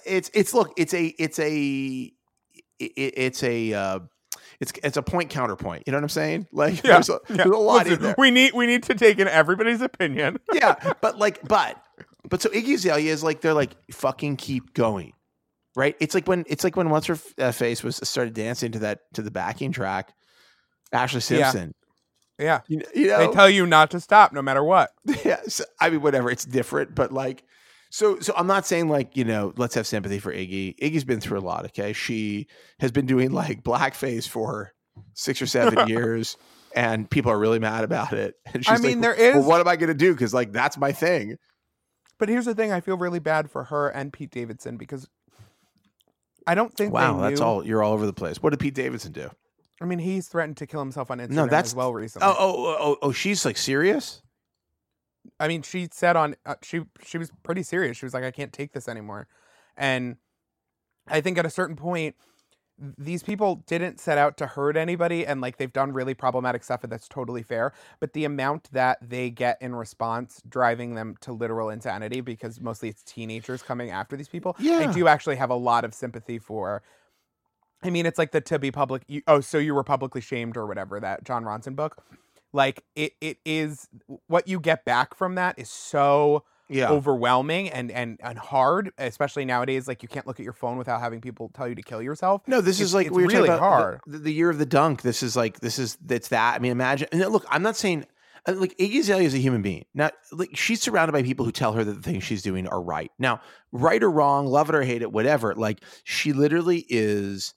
point counterpoint. You know what I'm saying? Like there's a lot in there. We need to take in everybody's opinion. Yeah, but so Iggy Azalea is like, they're like, fucking keep going, right? It's like when what's her face was started dancing to the backing track, Ashley Simpson. Yeah. They tell you not to stop no matter what. Yeah, so, I mean, whatever. It's different, but like. So I'm not saying like, let's have sympathy for Iggy. Iggy's been through a lot, okay? She has been doing like blackface for 6 or 7 years, and people are really mad about it. And she's well, what am I going to do? Because like, that's my thing. But here's the thing. I feel really bad for her and Pete Davidson because I don't think that's all. You're all over the place. What did Pete Davidson do? I mean, he's threatened to kill himself on Instagram as well recently. Oh, she's like serious? I mean, she said on she was pretty serious. She was like, I can't take this anymore. And I think at a certain point, these people didn't set out to hurt anybody, and like they've done really problematic stuff, and that's totally fair. But the amount that they get in response driving them to literal insanity, because mostly it's teenagers coming after these people. Yeah. I do actually have a lot of sympathy for. I mean, it's like the to be public. So you were publicly shamed or whatever, that Jon Ronson book. Like it is what you get back from that is so overwhelming and hard, especially nowadays. Like you can't look at your phone without having people tell you to kill yourself. No, this is like we were really talking about hard. The year of the dunk. It's that. I mean, imagine. And look, I'm not saying like Iggy Azalea is a human being. Now, like she's surrounded by people who tell her that the things she's doing are right. Now, right or wrong, love it or hate it, whatever. Like she literally is.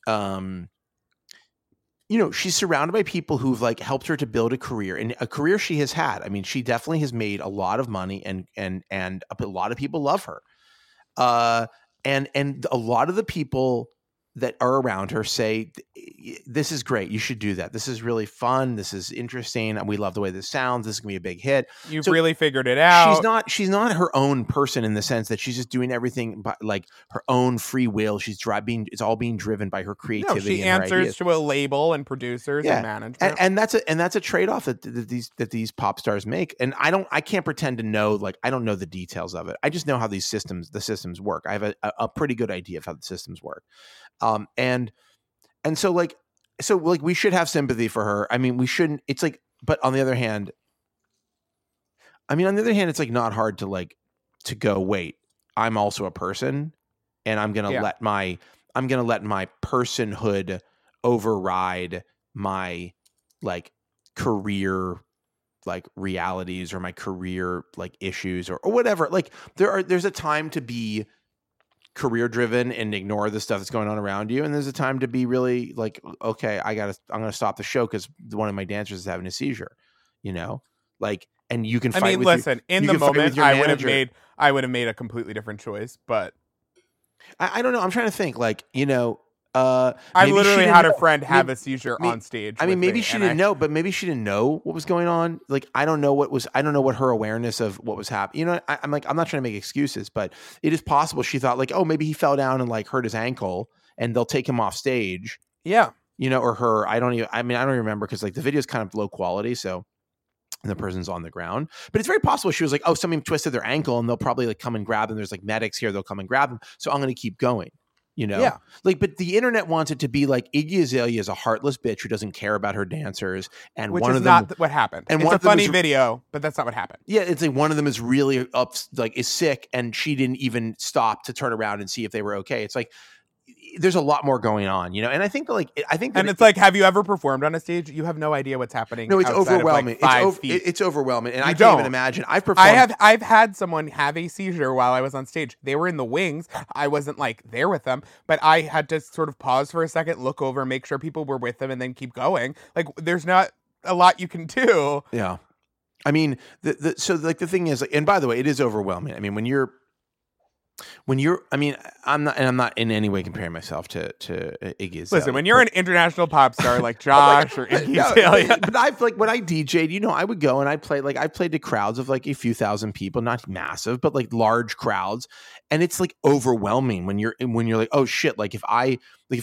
She's surrounded by people who've like helped her to build a career, and a career she has had. I mean, she definitely has made a lot of money, and a lot of people love her. And a lot of the people that are around her say, this is great. You should do that. This is really fun. This is interesting. And we love the way this sounds. This is gonna be a big hit. You've really figured it out. She's not her own person in the sense that she's just doing everything by like her own free will. It's all being driven by her creativity. No, she answers to a label and producers and management. And that's a trade-off that these pop stars make. And I can't pretend to know, like, I don't know the details of it. I just know how the systems work. I have a pretty good idea of how the systems work. So we should have sympathy for her. I mean, we shouldn't. It's like, but on the other hand, it's like not hard to go, wait, I'm also a person, and I'm gonna let my personhood override my like career like realities or my career like issues or whatever. Like there's a time to be career driven and ignore the stuff that's going on around you, and there's a time to be really like, okay, I'm gonna stop the show because one of my dancers is having a seizure, like, and you can fight. I mean, listen, in the moment I would have made a completely different choice, but I don't know. I'm trying to think, like, I maybe literally she had didn't a friend have maybe- a seizure may- on stage. I mean, with maybe me, she and didn't know, but maybe she didn't know what was going on. Like, I don't know I don't know what her awareness of what was happening. You know, I'm like, I'm not trying to make excuses, but it is possible she thought like, oh, maybe he fell down and like hurt his ankle and they'll take him off stage, Yeah. you know, or her. I don't remember because like the video is kind of low quality. So, and the person's on the ground, but it's very possible she was like, oh, somebody twisted their ankle and they'll probably like come and grab them. There's like medics here. They'll come and grab them. So I'm going to keep going, you know? Yeah. Like, but the internet wants it to be like Iggy Azalea is a heartless bitch who doesn't care about her dancers. And Which one is of them, not what happened. and It's one a of them funny is- video, but that's not what happened. yeah, it's like one of them is really is sick and she didn't even stop to turn around and see if they were okay. It's like, there's a lot more going on, you know? And I think that And it's like, have you ever performed on a stage? You have no idea what's happening. no, it's outside of, overwhelming. Like 5 feet. It's overwhelming. And I can't don't. even imagine. I've performed. I've had someone have a seizure while I was on stage. They were in the wings. I wasn't like there with them, but I had to sort of pause for a second, look over, make sure people were with them, and then keep going. Like, there's not a lot you can do. Yeah. I mean, so like the thing is, like, and by the way, it is overwhelming. I mean, I mean, I'm not in any way comparing myself to Iggy Azalea. Listen, when you're an international pop star like Josh or Iggy Azalea, but I've like when I DJ'd, you know, I would go and I played to crowds of like a few thousand people, not massive, but like large crowds, and it's like overwhelming when you're like, oh shit, like if I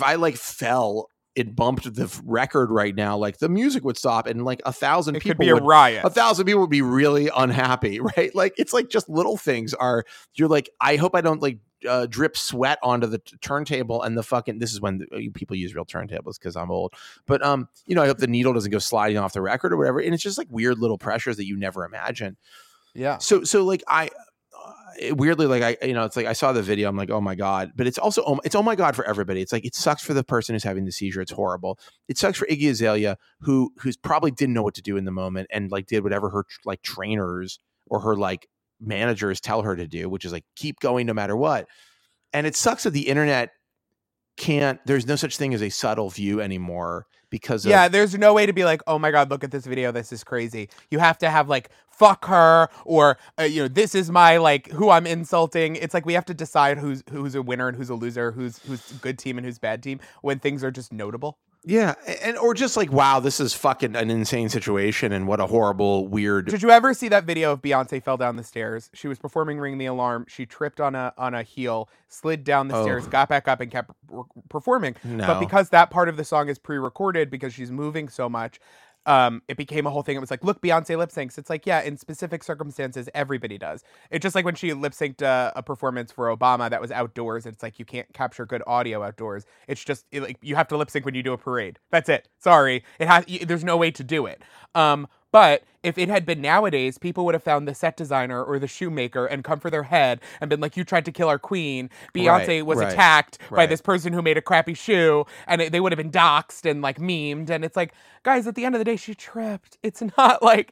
fell. It bumped the record right now. Like the music would stop, and like 1,000 it people could be a riot. 1,000 people would be really unhappy, right? Like it's like just little things are. You're like, I hope I don't like drip sweat onto the turntable and the fucking. This is when people use real turntables because I'm old. But you know, I hope the needle doesn't go sliding off the record or whatever. And it's just like weird little pressures that you never imagine. Yeah. So like weirdly, like it's like I saw the video, I'm like, oh my god, but it's also oh my god for everybody. It's like it sucks for the person who's having the seizure. It's horrible. It sucks for Iggy Azalea who's probably didn't know what to do in the moment and like did whatever her like trainers or her like managers tell her to do, which is like keep going no matter what. And it sucks that the internet there's no such thing as a subtle view anymore because there's no way to be like, oh my god, look at this video, this is crazy. You have to have like fuck her or this is my like who I'm insulting. It's like we have to decide who's a winner and who's a loser, who's good team and who's bad team when things are just notable. Yeah, and or just like, wow, this is fucking an insane situation, and what a horrible, weird. Did you ever see that video of Beyonce fell down the stairs? She was performing "Ring the Alarm." She tripped on a heel, slid down the stairs, got back up, and kept performing. No. But because that part of the song is pre-recorded, because she's moving so much, it became a whole thing. It was like, look, Beyonce lip syncs. It's like, yeah, in specific circumstances, everybody does. It's just like when she lip synced a performance for Obama that was outdoors. It's like you can't capture good audio outdoors. It's just like you have to lip sync when you do a parade. That's it. Sorry, there's no way to do it. But if it had been nowadays, people would have found the set designer or the shoemaker and come for their head and been like, you tried to kill our queen. Beyonce was attacked by this person who made a crappy shoe, and they would have been doxxed and like memed. And it's like, guys, at the end of the day, she tripped. It's not like,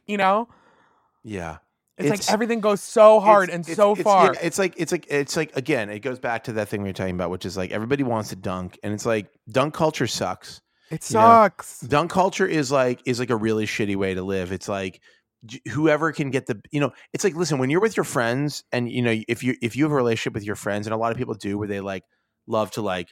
Yeah. It's like everything goes so hard and so far. Yeah, it's like again, it goes back to that thing we were talking about, which is like everybody wants to dunk, and it's like dunk culture sucks. It sucks. Dunk culture is like a really shitty way to live. It's like whoever can get it's like, listen, when you're with your friends and if you have a relationship with your friends, and a lot of people do, where they like love to like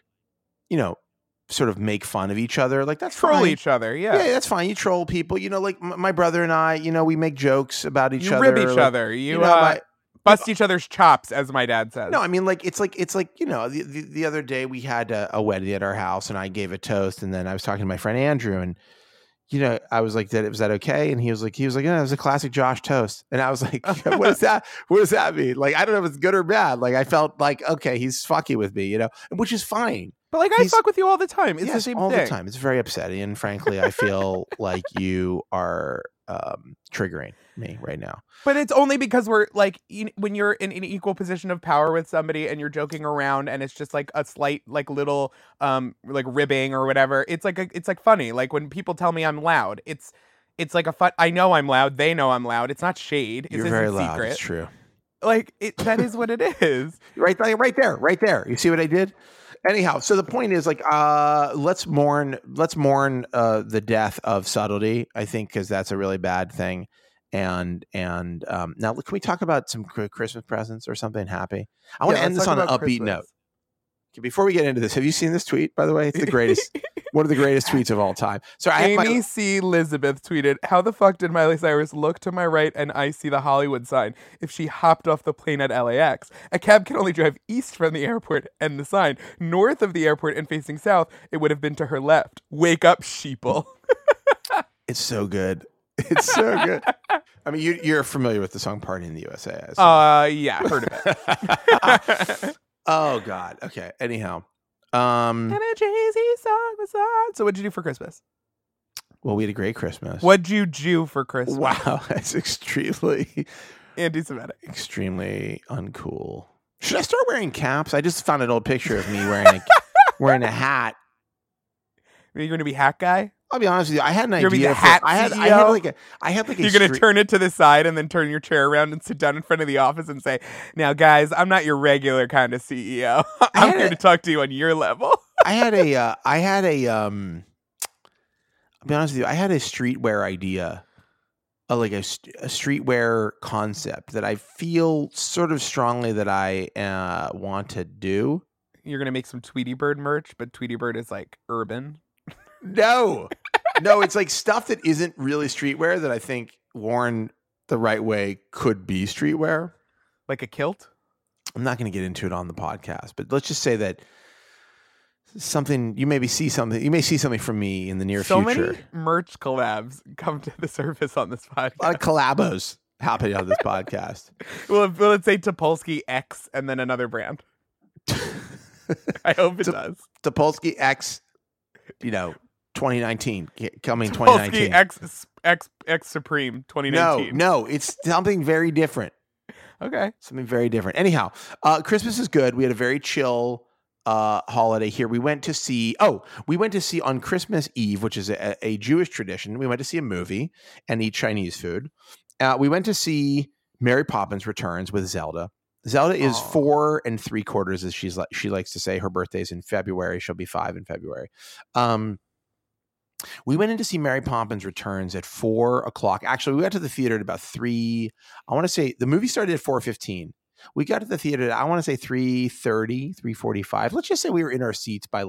sort of make fun of each other, like that's troll fine. each other. Yeah, that's fine. You troll people, like my brother and I, we make jokes about each other. You rib each other. You bust each other's chops, as my dad says. No, I mean, like it's like the other day we had a wedding at our house, and I gave a toast, and then I was talking to my friend Andrew, and I was like, was that okay? And he was like, yeah, it was a classic Josh toast. And I was like, what is that? What does that mean? Like, I don't know if it's good or bad. Like, I felt like, okay, he's fucking with me, which is fine. But like, I fuck with you all the time. It's the same all thing. the time. It's very upsetting, and frankly, I feel like you are triggering me right now. But it's only because we're like, when you're in an equal position of power with somebody and you're joking around and it's just like a slight like little like ribbing or whatever, it's like funny. Like when people tell me I'm loud, it's like a fun. I know I'm loud. They know I'm loud. It's not shade. You're very loud. It's true. Like that is what it is. Right there. You see what I did? Anyhow, so the point is like, let's mourn the death of subtlety. I think because that's a really bad thing. And now can we talk about some Christmas presents or something happy? I want to end this on an upbeat note. Before we get into this, have you seen this tweet, by the way? It's the greatest, one of the greatest tweets of all time. So Amy C. Elizabeth tweeted, "How the fuck did Miley Cyrus look to my right and I see the Hollywood sign if she hopped off the plane at LAX? A cab can only drive east from the airport and the sign. North of the airport and facing south, it would have been to her left. Wake up, sheeple." It's so good. It's so good. I mean, you're familiar with the song "Party in the USA." I assume. Yeah, heard of it. Oh God. Okay. Anyhow, And a Jay-Z song was on. So what'd you do for Christmas? well, we had a great Christmas. What'd you do for Christmas? Wow, that's extremely Anti-Semitic. extremely uncool. Should I start wearing caps? I just found an old picture of me wearing a hat. Are you going to be hat guy? I'll be honest with you. I had an You're gonna be idea. the hat I had CEO? like a. You're going to turn it to the side and then turn your chair around and sit down in front of the office and say, "Now, guys, I'm not your regular kind of CEO. I'm here to talk to you on your level." I had a. I'll be honest with you. I had a streetwear idea, like a streetwear concept that I feel sort of strongly that I want to do. You're going to make some Tweety Bird merch, but Tweety Bird is like urban. No, it's like stuff that isn't really streetwear that I think worn the right way could be streetwear. Like a kilt? I'm not going to get into it on the podcast, but let's just say that you may see something from me in the near So future. many merch collabs come to the surface on this podcast. A lot of collabos happening on this podcast. Will it say Topolsky X and then another brand? I hope it does. Topolsky X, 2019, coming 2019. Topolsky X Supreme 2019. No, it's something very different. Okay. Something very different. Anyhow, Christmas is good. We had a very chill holiday here. We went to see on Christmas Eve, which is a Jewish tradition. We went to see a movie and eat Chinese food. We went to see Mary Poppins Returns with Zelda. Zelda is 4 3/4, as she likes to say. Her birthday's in February. She'll be 5 in February. We went in to see Mary Poppins Returns at 4:00. Actually, we got to the theater at about 3. I want to say the movie started at 4:15. We got to the theater at, I want to say 3:30, 3:45. Let's just say we were in our seats by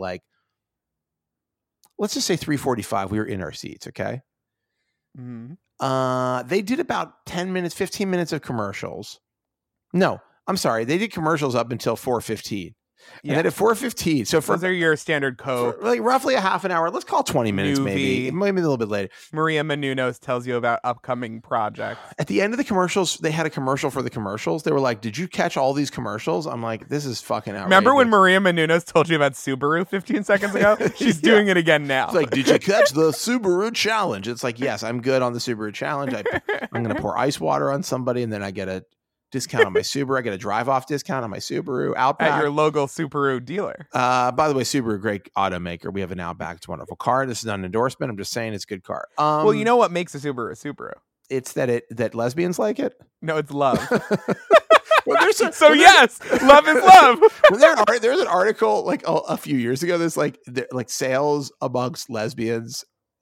let's just say 3:45. We were in our seats. Okay. Mm-hmm. They did about 10 minutes, 15 minutes of commercials. No, I'm sorry. They did commercials up until 4:15. Yeah. And then at 4:15, so Those are your standard code. for roughly a half an hour, let's call 20 minutes, maybe a little bit later. Maria Menounos tells you about upcoming projects. At the end of the commercials, they had a commercial for the commercials. They were like, "Did you catch all these commercials?" I'm like, "This is fucking outrageous." Remember when Maria Menounos told you about Subaru 15 seconds ago? She's doing it again now. It's like, "Did you catch the Subaru challenge?" It's like, yes, I'm good on the Subaru challenge. I'm going to pour ice water on somebody, and then I get a discount on my Subaru. I get a drive-off discount on my Subaru Outback. At your local Subaru dealer. By the way, Subaru, great automaker. We have an Outback. It's a wonderful car. This is not an endorsement. I'm just saying it's a good car. Well, you know what makes a Subaru? It's that lesbians like it. No, it's love. Well, yes, love is love. There's an article like a few years ago. There's like sales amongst lesbians.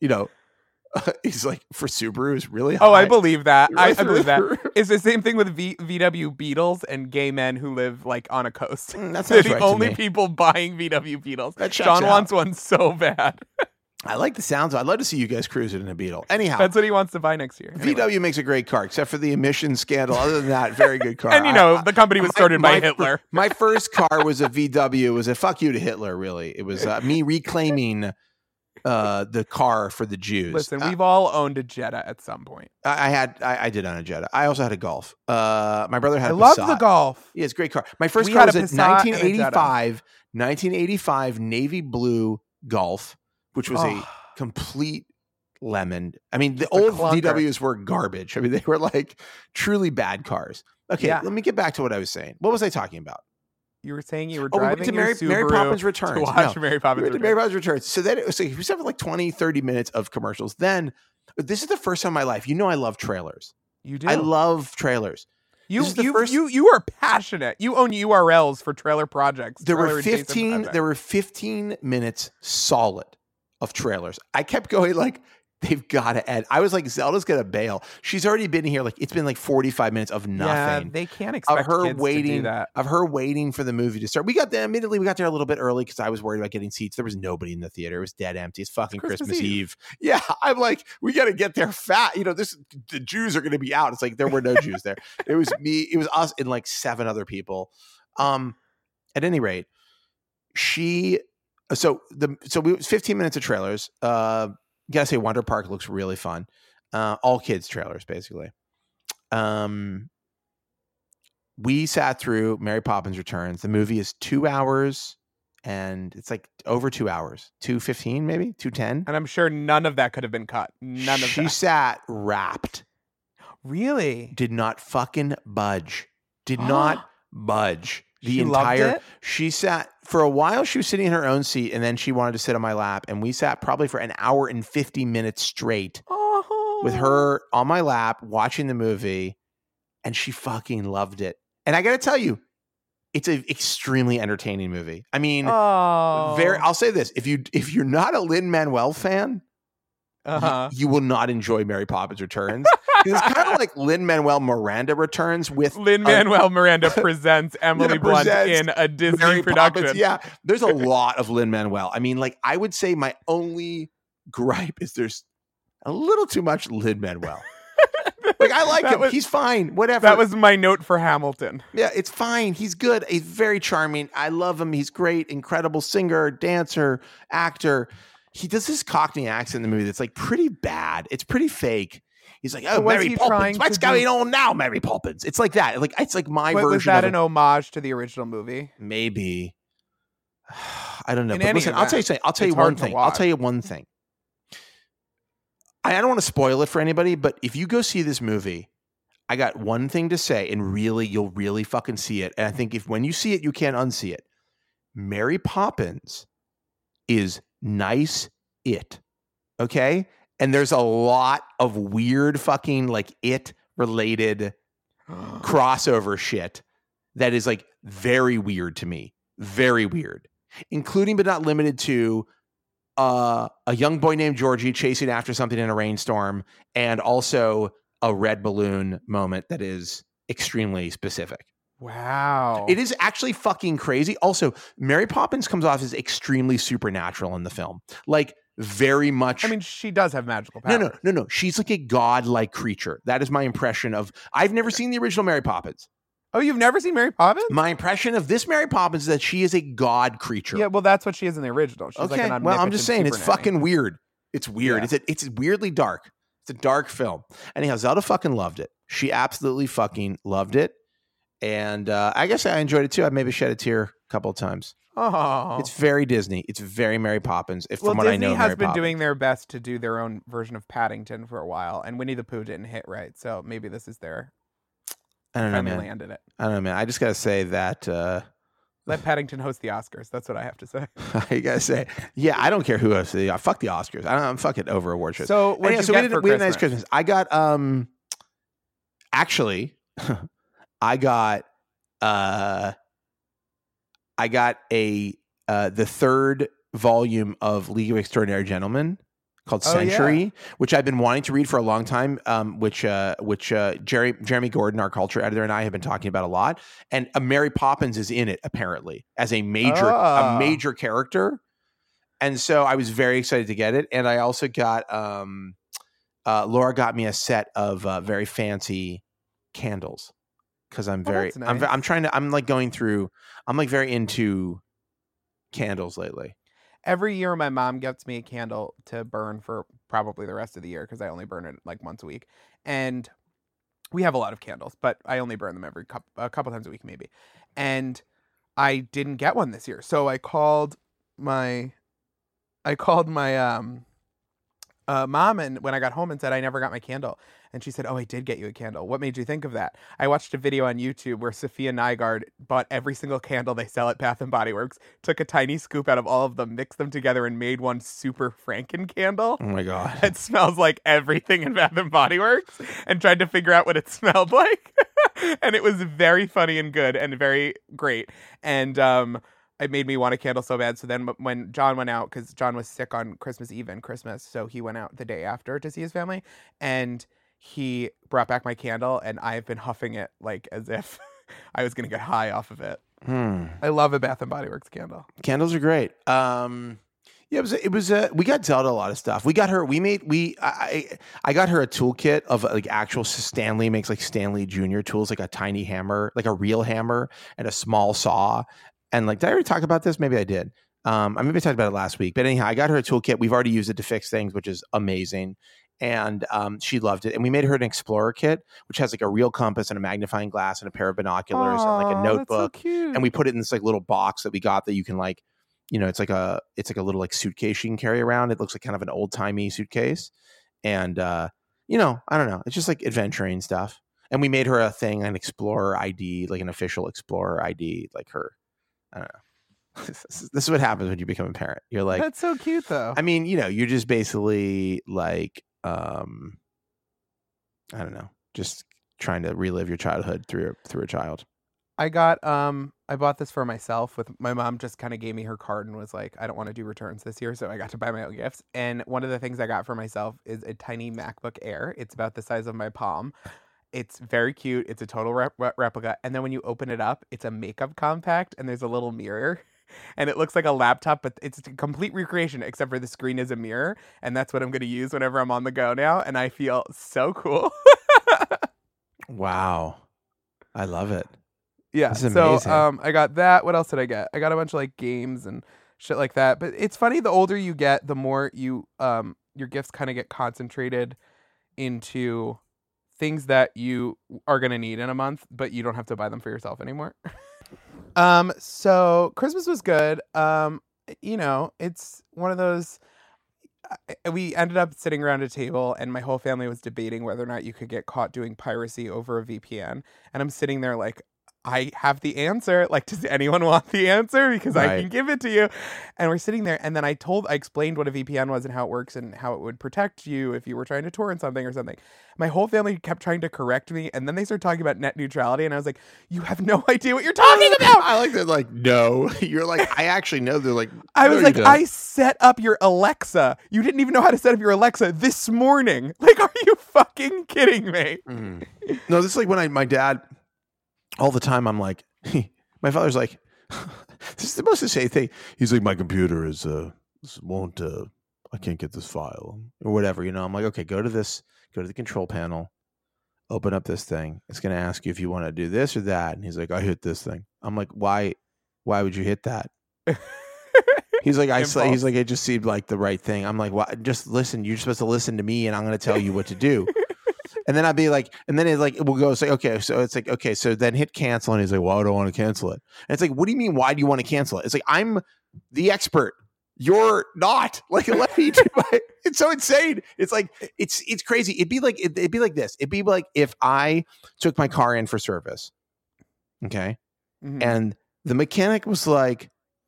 He's like, for Subaru is really high. Oh, I believe that. Really I believe that. It's the same thing with VW Beetles and gay men who live like on a coast. That They're sounds the right to only me. people buying VW Beetles. That checks John out. wants one so bad. I like the sounds. I'd love to see you guys cruising in a Beetle. Anyhow, That's what he wants to buy next year. Anyway. VW makes a great car, except for the emissions scandal. Other than that, very good car. And the company was started by Hitler. My first car was a VW. It was a fuck you to Hitler, really. It was me reclaiming the car for the Jews. Listen, we've all owned a Jetta at some point. I did own a Jetta. I also had a Golf. My brother had a love Passat. the Golf. Yeah, it's a great car. My first We car had was a a Passat and a 1985 navy blue Golf, which was a complete lemon. I mean, the old clunker. VWs were garbage. I mean, they were like truly bad cars. Okay, Yeah. let me get back to what I was saying. What was I talking about? You were saying you were We driving went to your Mary Subaru Poppins Returns. to watch No, Mary Poppins we went to Returns. Mary Poppins Returns. So then it was like, we have like 20, 30 minutes of commercials. Then this is the first time in my life. I love trailers. You do. I love trailers. You This is the first- you are passionate. You own URLs for trailer projects. There were trailer-adjacent 15. projects. There were 15 minutes solid of trailers. I kept going like, They've got to end. I was like, Zelda's gonna bail. She's already been here. Like, it's been like 45 minutes of nothing. Yeah, they can't expect kids to do that. Of her waiting for the movie to start. Admittedly, we got there a little bit early because I was worried about getting seats. There was nobody in the theater. It was dead empty. It's fucking Christmas Eve. Yeah, I'm like, we got to get there fat. The Jews are going to be out. It's like there were no Jews there. It was me. It was us and like 7 other people. At any rate, we 15 minutes of trailers. Gotta say, Wonder Park looks really fun. All kids trailers, basically. We sat through Mary Poppins Returns. The movie is 2 hours, and it's like over 2 hours, 2:15 maybe, 2:10. And I'm sure none of that could have been cut. None of that. She sat wrapped. Really? Did not fucking budge. Did not budge. She sat for a while. She was sitting in her own seat, and then she wanted to sit on my lap, and we sat probably for an hour and 50 minutes straight with her on my lap watching the movie, and she fucking loved it. And I got to tell you, it's an extremely entertaining movie. I mean, I'll say this: if you're not a Lin-Manuel fan, you will not enjoy Mary Poppins Returns. It's kind of like Lin-Manuel Miranda Returns with Lin-Manuel Miranda presents Emily Blunt in a Disney Mary production. Poppins. Yeah, there's a lot of Lin-Manuel. I mean, like, I would say my only gripe is there's a little too much Lin-Manuel. Like, I like him. He's fine. Whatever. That was my note for Hamilton. Yeah, it's fine. He's good. He's very charming. I love him. He's great. Incredible singer, dancer, actor. He does this Cockney accent in the movie that's like pretty bad. It's pretty fake. He's like, oh, Mary Poppins. What's going on now, Mary Poppins? It's like that. Like, it's like my version. Was that an homage to the original movie? Maybe. I don't know. But listen, I'll tell you something. I'll tell you one thing. I don't want to spoil it for anybody, but if you go see this movie, I got one thing to say, and really, you'll really fucking see it. And I think when you see it, you can't unsee it. Mary Poppins is nice it. Okay? And there's a lot of weird fucking like it related crossover shit that is like very weird to me. Very weird. Including but not limited to a young boy named Georgie chasing after something in a rainstorm, and also a red balloon moment that is extremely specific. Wow. It is actually fucking crazy. Also, Mary Poppins comes off as extremely supernatural in the film. Like, very much. I mean, she does have magical powers. No. She's like a godlike creature. That is my impression of. I've never seen the original Mary Poppins. Oh, you've never seen Mary Poppins? My impression of this Mary Poppins is that she is a god creature. Yeah, well, that's what she is in the original. She's like an omnipotent well, I'm just saying, it's nanny. fucking weird. It's weird. Yeah. It's weirdly dark. It's a dark film. Anyhow, Zelda fucking loved it. She absolutely fucking loved it. And I guess I enjoyed it too. I maybe shed a tear a couple of times. Oh, it's very Disney. It's very Mary Poppins. From what Disney I know, has been doing their best to do their own version of Paddington for a while, and Winnie the Pooh didn't hit right. So maybe this is their. I don't know, man. Landed it. I don't know, man. I just gotta say that. Let Paddington host the Oscars. That's what I have to say. I gotta say, yeah, I don't care who hosts the. Fuck the Oscars. I'm fucking over award shows. So what? So we had a nice Christmas. I got actually, I got the third volume of League of Extraordinary Gentlemen called Century, which I've been wanting to read for a long time, which Jeremy Gordon, our culture editor, and I have been talking about a lot. And Mary Poppins is in it, apparently, as a major character. And so I was very excited to get it. And I also got Laura got me a set of very fancy candles. Because I'm very, nice. I'm like very into candles lately. Every year, my mom gets me a candle to burn for probably the rest of the year because I only burn it like once a week. And we have a lot of candles, but I only burn them a couple times a week, maybe. And I didn't get one this year, so I called my mom, and when I got home and said I never got my candle. And she said, oh, I did get you a candle. What made you think of that? I watched a video on YouTube where Sophia Nygaard bought every single candle they sell at Bath & Body Works, took a tiny scoop out of all of them, mixed them together, and made one super Franken candle. Oh, my God. It smells like everything in Bath & Body Works, and tried to figure out what it smelled like. And it was very funny and good and very great. And it made me want a candle so bad. So then when John went out, because John was sick on Christmas Eve and Christmas, so he went out the day after to see his family, and he brought back my candle, and I've been huffing it like as if I was going to get high off of it. I love a Bath and Body Works candle. Candles are great. Yeah, it was we got Zelda a lot of stuff. I got her a toolkit of like actual Stanley makes like Stanley Junior tools, like a tiny hammer, like a real hammer, and a small saw. And like, did I already talk about this? Maybe I did. I maybe talked about it last week. But anyhow, I got her a toolkit. We've already used it to fix things, which is amazing. And she loved it. And we made her an Explorer kit, which has like a real compass and a magnifying glass and a pair of binoculars and like a notebook. That's so cute. And we put it in this like little box that we got that you can like, you know, it's like a little like suitcase you can carry around. It looks like kind of an old timey suitcase. And, you know, I don't know. It's just like adventuring stuff. And we made her a thing, an Explorer ID, like an official Explorer ID, like her. I don't know. This is what happens when you become a parent. You're like, that's so cute though. I mean, you know, you're just basically like, I don't know, just trying to relive your childhood through a child. I bought this for myself. With my mom just kind of gave me her card and was like, I don't want to do returns this year, so I got to buy my own gifts. And one of the things I got for myself is a tiny MacBook Air. It's about the size of my palm. It's very cute. It's a total replica. And then when you open it up, it's a makeup compact and there's a little mirror. And it looks like a laptop, but it's a complete recreation, except for the screen is a mirror. And that's what I'm going to use whenever I'm on the go now. And I feel so cool. Wow. I love it. Yeah. This is amazing. So I got that. What else did I get? I got a bunch of like games and shit like that. But it's funny, the older you get, the more you your gifts kind of get concentrated into things that you are going to need in a month, but you don't have to buy them for yourself anymore. So Christmas was good. You know, it's one of those, we ended up sitting around a table and my whole family was debating whether or not you could get caught doing piracy over a VPN. And I'm sitting there like, I have the answer. Like, does anyone want the answer? Because I can give it to you. And we're sitting there. And then I explained what a VPN was and how it works and how it would protect you if you were trying to torrent something or something. My whole family kept trying to correct me. And then they started talking about net neutrality. And I was like, you have no idea what you're talking about. I like that. Like, no, you're like, I actually know. They're like, I was like, I set up your Alexa. You didn't even know how to set up your Alexa this morning. Like, are you fucking kidding me? No, this is like when my dad, all the time, I'm like, my father's like, this is the most insane thing. He's like, my computer is won't I can't get this file or whatever, you know. I'm like, okay, go to the control panel, open up this thing. It's gonna ask you if you want to do this or that. And he's like, I hit this thing. I'm like, why would you hit that? He's like, he's like, it just seemed like the right thing. I'm like, well, just listen. You're supposed to listen to me, and I'm gonna tell you what to do. And then I'd be like, and then it will go say, okay, so it's like, okay, so then hit cancel. And he's like, well, I don't want to cancel it. And it's like, what do you mean? Why do you want to cancel it? It's like, I'm the expert. You're not. Like, let me do it. It's so insane. It's like, it's crazy. It'd be like this. It'd be like if I took my car in for service. Okay. Mm-hmm. And the mechanic was like,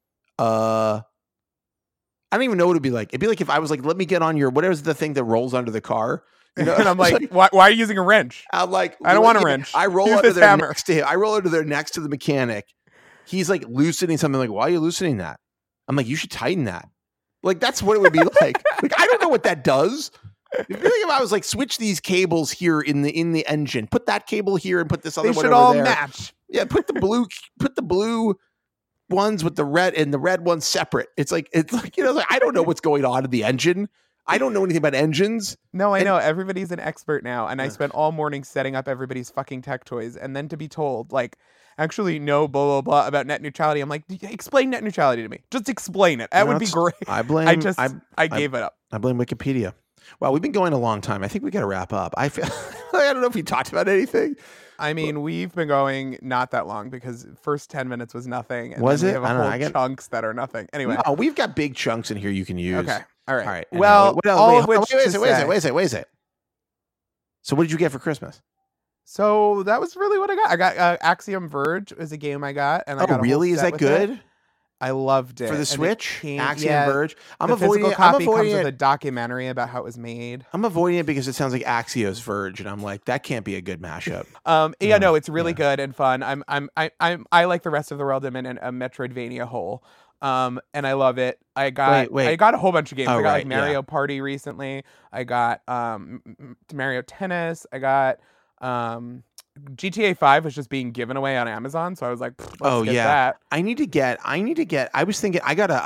I don't even know what it'd be like. It'd be like if I was like, let me get on your, whatever's the thing that rolls under the car. You know? And I'm like, why are you using a wrench? I'm like, I don't want a wrench. I roll under there next to him. I roll under there next to the mechanic. He's like loosening something. Like, why are you loosening that? I'm like, you should tighten that. Like, that's what it would be like. Like, I don't know what that does. If I was like, switch these cables here in the engine, put that cable here and put this other one over there. They should all match. Yeah, put the blue ones with the red and the red ones separate. It's like, you know, like, I don't know what's going on in the engine. I don't know anything about engines. No, I know. Everybody's an expert now. And I spent all morning setting up everybody's fucking tech toys. And then to be told, like, actually, no, blah, blah, blah, about net neutrality. I'm like, explain net neutrality to me. Just explain it. That would be great. I gave it up. I blame Wikipedia. Well, we've been going a long time. I think we got to wrap up. I feel, I don't know if we talked about anything. I mean, we've been going not that long because first 10 minutes was nothing. And was then it? We have I got chunks that are nothing. Anyway. No, we've got big chunks in here you can use. Okay. All right. Well, what else? Wait a second. So what did you get for Christmas? So that was really what I got. I got Axiom Verge is a game I got. And I got really? Is that good? I loved it. For the And Switch, it Axiom Verge. I'm the avoiding physical it. I'm copy comes avoiding with a it. documentary about how it was made. I'm avoiding it because it sounds like Axios Verge, and I'm like, that can't be a good mashup. No, it's really yeah. good and fun. I like the rest of the world. I'm in a Metroidvania hole. And I love it. I got a whole bunch of games. Oh, I got right, like Mario Party recently. I got Mario Tennis. I got GTA 5 was just being given away on Amazon, so I was like, let's get that. I need to get. I was thinking I got a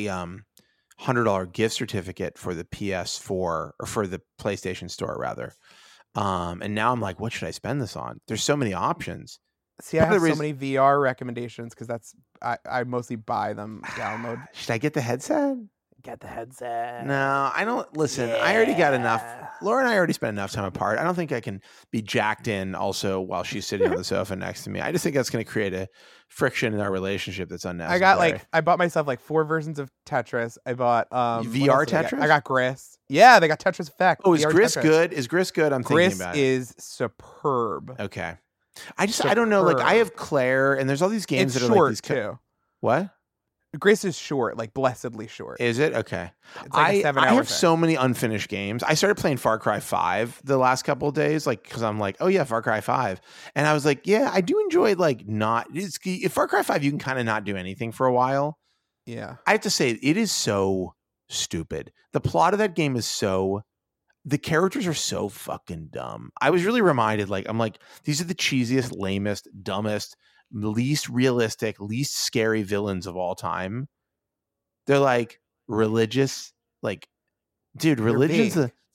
$100 gift certificate for the PS4 or for the PlayStation Store rather. And now I'm like, what should I spend this on? There's so many options. See, I have so many VR recommendations because I mostly buy them download. Should I get the headset? Get the headset. No, I don't. Listen, I already got enough. Laura and I already spent enough time apart. I don't think I can be jacked in also while she's sitting on the sofa next to me. I just think that's going to create a friction in our relationship that's unnecessary. I bought myself like 4 versions of Tetris. I bought VR Tetris. I got Gris. Yeah, they got Tetris Effect. Oh, is Gris good? Is Gris good? I'm thinking about it. Gris is superb. Okay. I don't know. Like I have Claire, and there's all these games that are short like these. Too. What? Gris is short, like blessedly short. Is it? Okay. It's like I have so many unfinished games. I started playing Far Cry 5 the last couple of days, like because I'm like, oh yeah, Far Cry 5, and I was like, yeah, I do enjoy like not. If Far Cry 5, you can kind of not do anything for a while. Yeah, I have to say, it is so stupid. The plot of that game is so. The characters are so fucking dumb. I was really reminded, like, I'm like, these are the cheesiest, lamest, dumbest, least realistic, least scary villains of all time. They're like religious, like, dude, religion's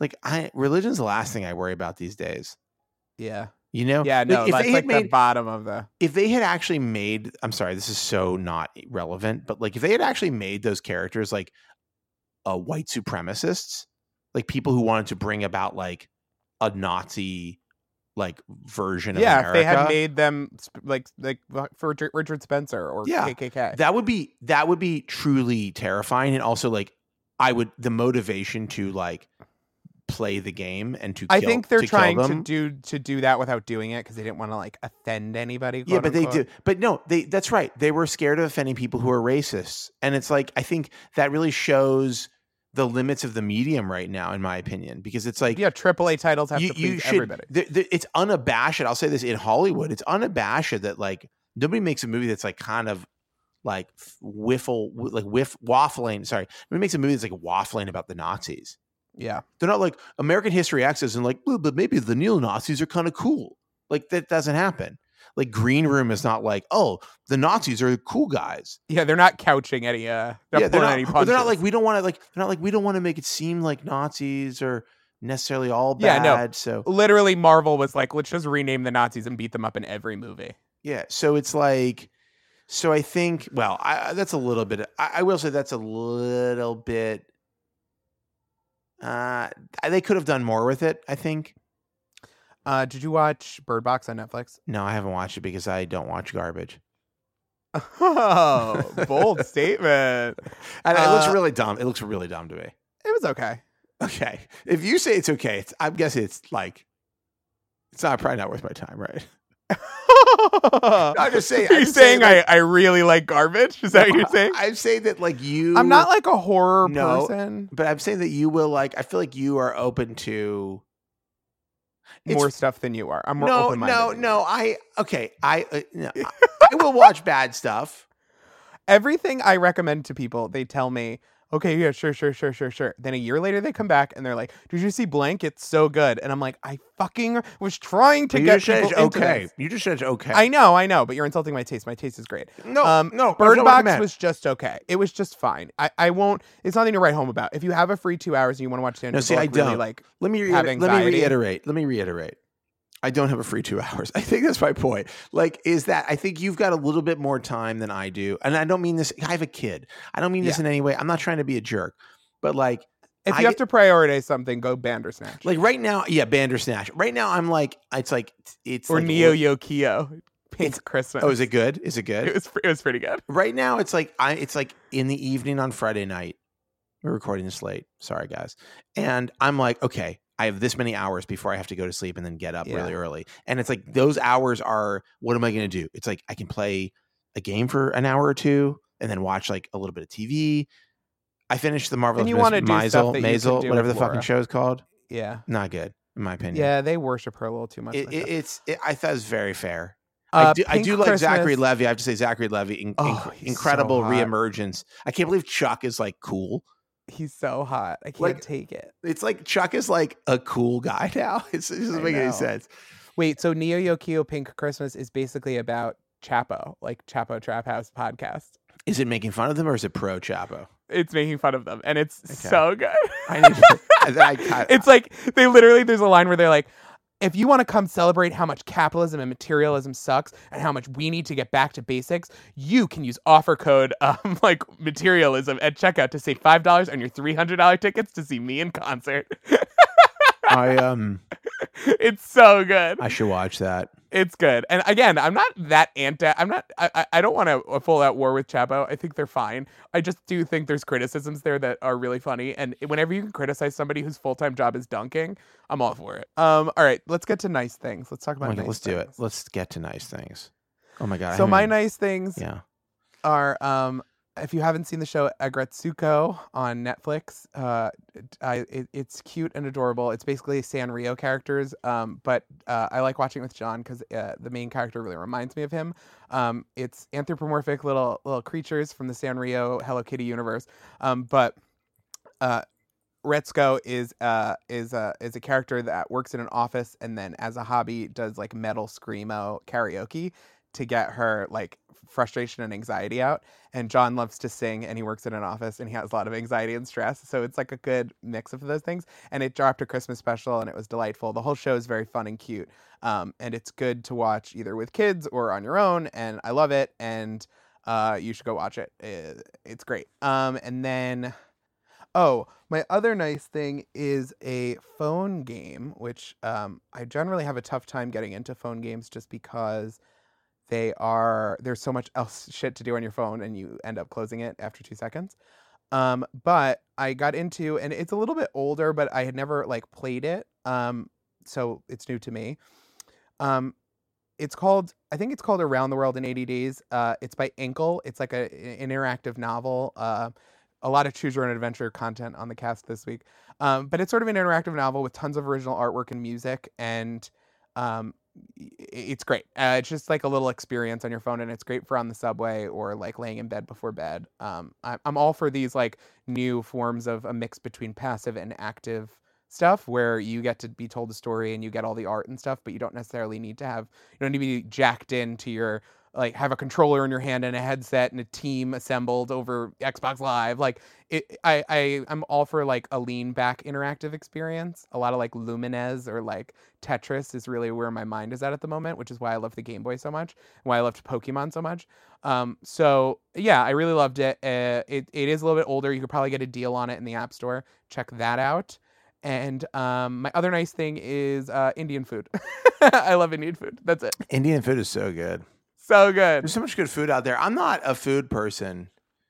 the last thing I worry about these days. Yeah. You know? Yeah, no, that's like the bottom of the... If they had actually made, I'm sorry, this is so not relevant, but like if they had actually made those characters like white supremacists, like people who wanted to bring about like a Nazi like version of America. Yeah, if they had made them like for Richard Spencer or KKK. That would be truly terrifying, and also like the motivation to like play the game and to I think they're trying to do that without doing it because they didn't want to like offend anybody. Yeah, but they do. But no, that's right. They were scared of offending people who are racists, and it's like I think that really shows the limits of the medium right now, in my opinion, because it's like AAA titles have to please everybody. It's unabashed. I'll say this in Hollywood, it's unabashed that like nobody makes a movie that's like kind of like waffling. Sorry, nobody makes a movie that's like waffling about the Nazis. Yeah, they're not like American History X and like, well, but maybe the neo-Nazis are kind of cool. Like that doesn't happen. Like Green Room is not like, oh, the Nazis are cool guys. Yeah, they're not couching any. They're not like we don't want to like. They're not like we don't want to make it seem like Nazis are necessarily all bad. Yeah, no. So literally, Marvel was like, let's just rename the Nazis and beat them up in every movie. Yeah, so it's like, so I think, well, that's a little bit. I will say that's a little bit. They could have done more with it, I think. Did you watch Bird Box on Netflix? No, I haven't watched it because I don't watch garbage. Oh, bold statement. And it looks really dumb. It looks really dumb to me. It was okay. Okay. If you say it's okay, I'm guessing it's like, it's probably not worth my time, right? I'm just saying. Are you saying I really like garbage? Is that what you're saying? I'm saying that like you. I'm not like a horror person. But I'm saying that you will like, I feel like you are open to more stuff than you are. I'm more open-minded. No. I will watch bad stuff. Everything I recommend to people, they tell me, okay, yeah, sure. Then a year later, they come back and they're like, did you see blank? It's so good. And I'm like, I fucking was trying to get people into this. You just said it's okay. I know, but you're insulting my taste. My taste is great. No. Bird Box was just okay. It was just fine. I won't. It's nothing to write home about. If you have a free 2 hours and you want to watch Sandra Bullock, I don't. Really, like, Let me reiterate. I don't have a free 2 hours. I think that's my point. Like, is that I think you've got a little bit more time than I do. And I don't mean this. I have a kid. I don't mean this in any way. I'm not trying to be a jerk. But like, if you have to prioritize something, go Bandersnatch. Like right now, Bandersnatch. Right now, I'm like, it's or like, Neo Yokio. Pink Christmas. Oh, is it good? It was pretty good. Right now, it's like in the evening on Friday night. We're recording this late. Sorry, guys. And I'm like, okay, I have this many hours before I have to go to sleep and then get up really early. And it's like those hours are, what am I going to do? It's like I can play a game for an hour or two. and then watch like a little bit of TV. I finished the Marvelous And you wanna do stuff that you can Maisel, do whatever with the fucking Laura. show is called. Yeah. Not good, in my opinion. Yeah, they worship her a little too much. in the show. I thought it was very fair. I do Pink like Christmas. Zachary Levi. I have to say Zachary Levi, He's incredible so hot. reemergence. I can't believe Chuck is like cool. He's so hot. I can't Like- take it. It's like Chuck is like a cool guy now. It doesn't I make any know. sense. Wait, so Neo Yokio Pink Christmas is basically about Chapo, like Chapo Trap House podcast. Is it making fun of them or is it pro Chapo? It's making fun of them, and it's Okay. so good. I need to, It's like they literally, there's a line where they're like, if you want to come celebrate how much capitalism and materialism sucks and how much we need to get back to basics, you can use offer code like materialism at checkout to save $5 on your $300 tickets to see me in concert. It's so good. I should watch that. It's good. And again, I'm not that I don't want a full out war with Chapo. I think they're fine. I just do think there's criticisms there that are really funny. And whenever you can criticize somebody whose full-time job is dunking, I'm all for it. All right, let's get to nice things. Let's talk about nice Let's do it. things. Let's get to nice things. Oh my God. So my nice things Yeah. are if you haven't seen the show Agretsuko on Netflix, it's cute and adorable. It's basically Sanrio characters, but I like watching it with John because the main character really reminds me of him. It's anthropomorphic little creatures from the Sanrio Hello Kitty universe, but Retsuko is a character that works in an office and then as a hobby does like metal screamo karaoke to get her like frustration and anxiety out. And John loves to sing and he works in an office and he has a lot of anxiety and stress. So it's like a good mix of those things. And it dropped a Christmas special and it was delightful. The whole show is very fun and cute. And it's good to watch either with kids or on your own. And I love it. And you should go watch it. It's great. And then, my other nice thing is a phone game, which I generally have a tough time getting into phone games just because there's so much else shit to do on your phone and you end up closing it after 2 seconds. But I got into, and it's a little bit older, but I had never like played it. So it's new to me. I think it's called Around the World in 80 Days. It's by Inkle. It's like an interactive novel. A lot of choose your own adventure content on the cast this week. But it's sort of an interactive novel with tons of original artwork and music. And, it's great. It's just like a little experience on your phone and it's great for on the subway or like laying in bed before bed. I'm all for these like new forms of a mix between passive and active stuff where you get to be told a story and you get all the art and stuff, but you don't necessarily need to be jacked into your, like have a controller in your hand and a headset and a team assembled over Xbox Live. Like I'm all for like a lean back interactive experience. A lot of like Lumines or like Tetris is really where my mind is at the moment, which is why I love the Game Boy so much, why I loved Pokemon so much. So yeah, I really loved it. It is a little bit older. You could probably get a deal on it in the App Store. Check that out. And my other nice thing is Indian food. I love Indian food. That's it. Indian food is so good. So good. There's so much good food out there. I'm not a food person.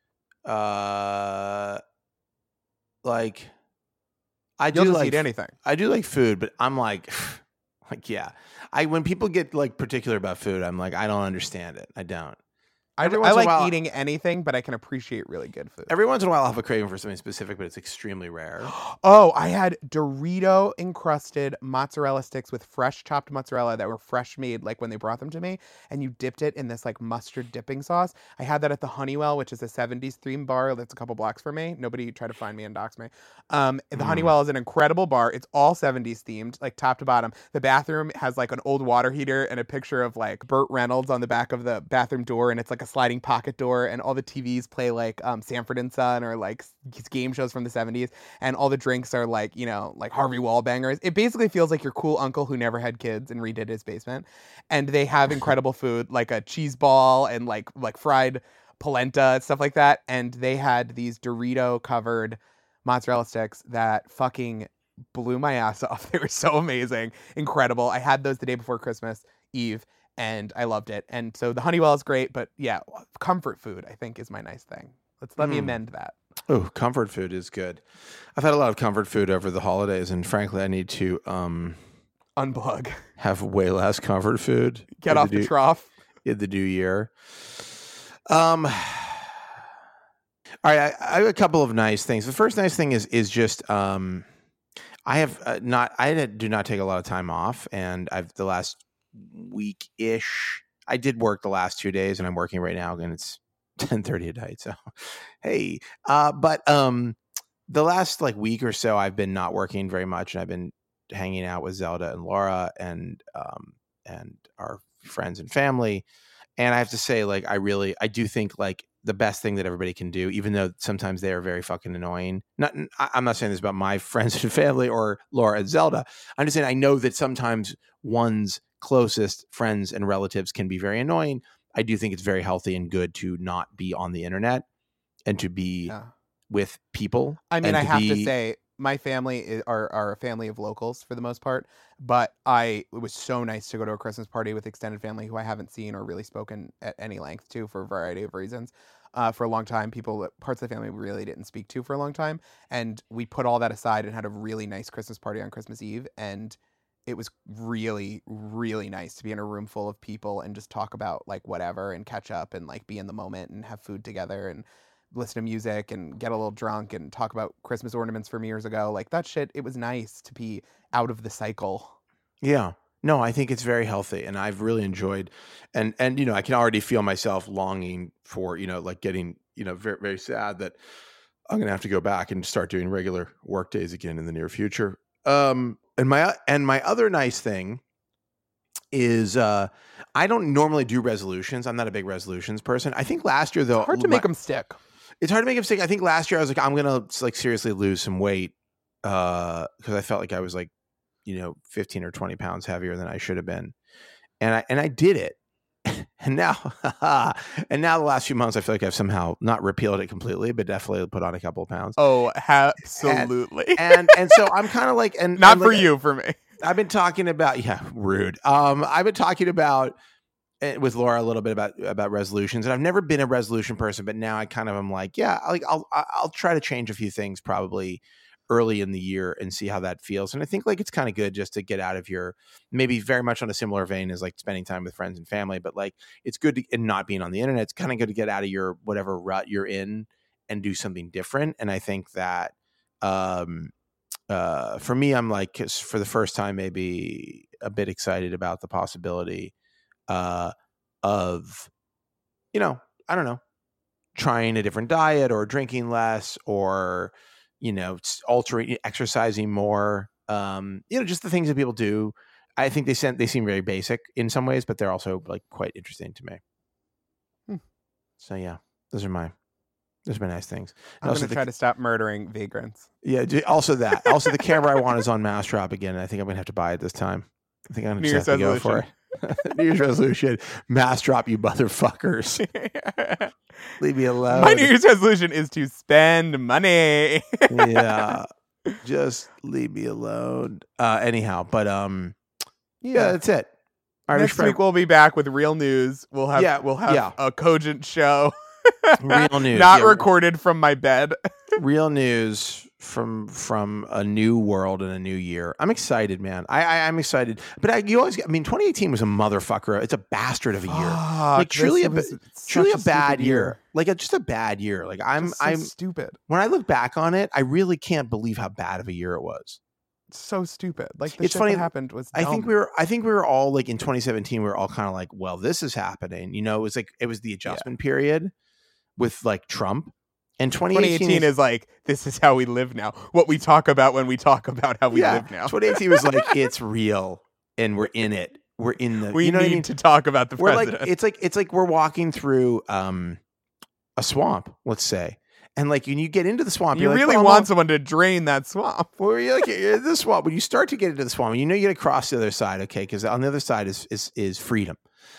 Like You'll just eat anything. I do like food, but I'm like yeah. When people get like particular about food, I'm like, I don't understand it. I don't. I Every once in a like while- eating anything, but I can appreciate really good food. Every once in a while, I'll have a craving for something specific, but it's extremely rare. Oh, I had Dorito encrusted mozzarella sticks with fresh chopped mozzarella that were fresh made, like when they brought them to me, and you dipped it in this like mustard dipping sauce. I had that at the Honeywell, which is a 70s themed bar that's a couple blocks from me. Nobody try to find me and dox me. The Honeywell is an incredible bar. It's all 70s themed, like top to bottom. The bathroom has like an old water heater and a picture of like Burt Reynolds on the back of the bathroom door, and it's like a sliding pocket door, and all the TVs play like Sanford and Son or like game shows from the 70s, and all the drinks are like, you know, like Harvey Wallbangers. It basically feels like your cool uncle who never had kids and redid his basement. And they have incredible food like a cheese ball and like fried polenta and stuff like that. And they had these Dorito covered mozzarella sticks that fucking blew my ass off. They were so amazing, incredible. I had those the day before Christmas Eve and I loved it. And so the Honeywell is great, but yeah, comfort food I think is my nice thing. Let me amend that. Oh, comfort food is good. I've had a lot of comfort food over the holidays, and frankly, I need to Unplug. have way less comfort food. Get off the trough. In the new year. All right, I have a couple of nice things. The first nice thing is just I have do not take a lot of time off, and I've the last week ish. I did work the last 2 days, and I'm working right now, and it's 10:30 at night. So, hey, but the last like week or so, I've been not working very much, and I've been hanging out with Zelda and Laura and our friends and family. And I have to say, like, I do think like the best thing that everybody can do, even though sometimes they are very fucking annoying. I'm not saying this about my friends and family or Laura and Zelda. I'm just saying I know that sometimes one's closest friends and relatives can be very annoying. I do think it's very healthy and good to not be on the internet and to be with people. I mean, I have to say, my family are a family of locals for the most part, but it was so nice to go to a Christmas party with extended family who I haven't seen or really spoken at any length to for a variety of reasons. For a long time, parts of the family we really didn't speak to for a long time, and we put all that aside and had a really nice Christmas party on Christmas Eve, and it was really, really nice to be in a room full of people and just talk about like whatever and catch up and like be in the moment and have food together and listen to music and get a little drunk and talk about Christmas ornaments from years ago. Like that shit, it was nice to be out of the cycle. Yeah. No, I think it's very healthy, and I've really enjoyed, and I can already feel myself longing for, like getting, very, very sad that I'm going to have to go back and start doing regular work days again in the near future. And my other nice thing is I don't normally do resolutions. I'm not a big resolutions person. I think last year though, it's hard to make them stick. It's hard to make them stick. I think last year I was like, I'm going to like seriously lose some weight because I felt like I was like, 15 or 20 pounds heavier than I should have been. And I did it. And now the last few months, I feel like I've somehow not repealed it completely, but definitely put on a couple of pounds. Oh, absolutely. And so I'm kind of like, and not and for like, you, for me. I've been talking about, rude. I've been talking about with Laura a little bit about resolutions, and I've never been a resolution person, but now I kind of am like, I'll try to change a few things probably early in the year and see how that feels. And I think like it's kind of good just to get out of your, maybe very much on a similar vein as like spending time with friends and family, but like it's good to, and not being on the internet, it's kind of good to get out of your whatever rut you're in and do something different. And I think that for me, I'm like, for the first time, maybe a bit excited about the possibility of, I don't know, trying a different diet or drinking less or, altering, exercising more, just the things that people do. I think they seem very basic in some ways, but they're also like quite interesting to me. So yeah, those are my nice things. I'm going to try to stop murdering vagrants. Yeah. Also that. Also the camera I want is on Mouse Drop again. And I think I'm going to have to buy it this time. I think I'm going to have to go for it. New Year's resolution. Mouse Drop, you motherfuckers. Leave me alone. My New Year's resolution is to spend money. Yeah. Just leave me alone. Anyhow, but yeah, that's it. All right, next week we'll be back with real news. We'll have a cogent show. Real news. Not recorded from my bed. Real news from a new world and a new year. I'm excited, man. I'm excited. But 2018 was a motherfucker. It's a bastard of a year. Like truly a bad year. Like just a bad year. Like I'm stupid. When I look back on it, I really can't believe how bad of a year it was. So stupid. Like the it's shit funny, that happened was dumb. I think we were all like in 2017 we were all kind of like, well, this is happening. It was the adjustment period with like Trump. And 2018 is like, this is how we live now. What we talk about when we talk about how we live now. 2018 was like, it's real and we're in it. We're in the. We need to talk about the president. Like, it's like we're walking through a swamp, let's say. And like when you get into the swamp, you really want someone to drain that swamp. Well, you're in the swamp. When you start to get into the swamp, you got to cross the other side, okay? Because on the other side is freedom.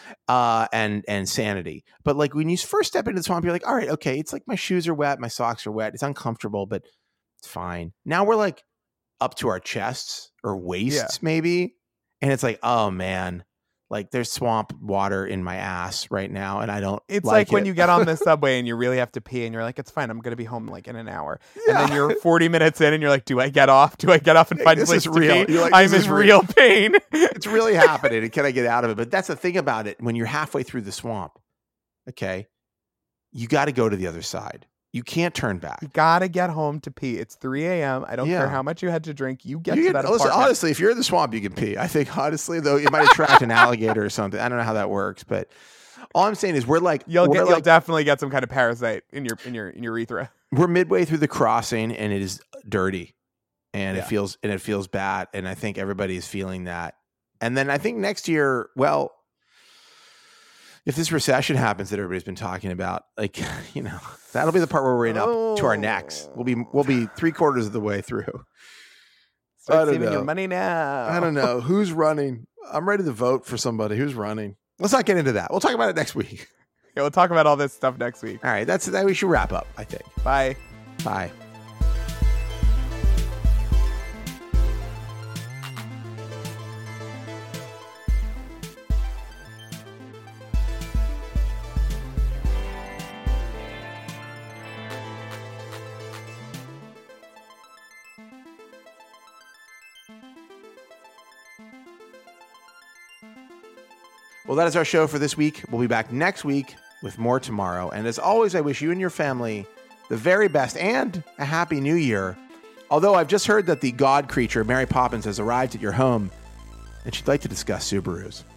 And sanity. But like when you first step into the swamp, you're like, all right, okay, it's like my shoes are wet, my socks are wet, it's uncomfortable, but it's fine. Now we're like up to our chests or waists maybe, and it's like, oh man, like there's swamp water in my ass right now, and I don't. It's like when you get on the subway and you really have to pee, and you're like, it's fine, I'm gonna be home like in an hour, and then you're 40 minutes in, and you're like, do I get off? Do I get off and find a place to pee? Like, I'm in real pain. It's really happening, and can I get out of it? But that's the thing about it. When you're halfway through the swamp, okay, you got to go to the other side. You can't turn back. You gotta get home to pee. It's 3 a.m. I don't care how much you had to drink. You get to that apartment. Honestly, if you're in the swamp, you can pee. I think, honestly, though, you might attract an alligator or something. I don't know how that works, but all I'm saying is you'll definitely get some kind of parasite in your urethra. We're midway through the crossing, and it is dirty, and it feels bad, and I think everybody is feeling that. And then I think next year, well, if this recession happens that everybody's been talking about, like, that'll be the part where we're in up to our necks. We'll be 3/4 of the way through. Start saving your money now. I don't know who's running. I'm ready to vote for somebody who's running. Let's not get into that. We'll talk about it next week. Yeah, we'll talk about all this stuff next week. All right, that's that. We should wrap up, I think. Bye. Bye. Well, that is our show for this week. We'll be back next week with more tomorrow. And as always, I wish you and your family the very best and a happy new year. Although I've just heard that the god creature, Mary Poppins, has arrived at your home and she'd like to discuss Subarus.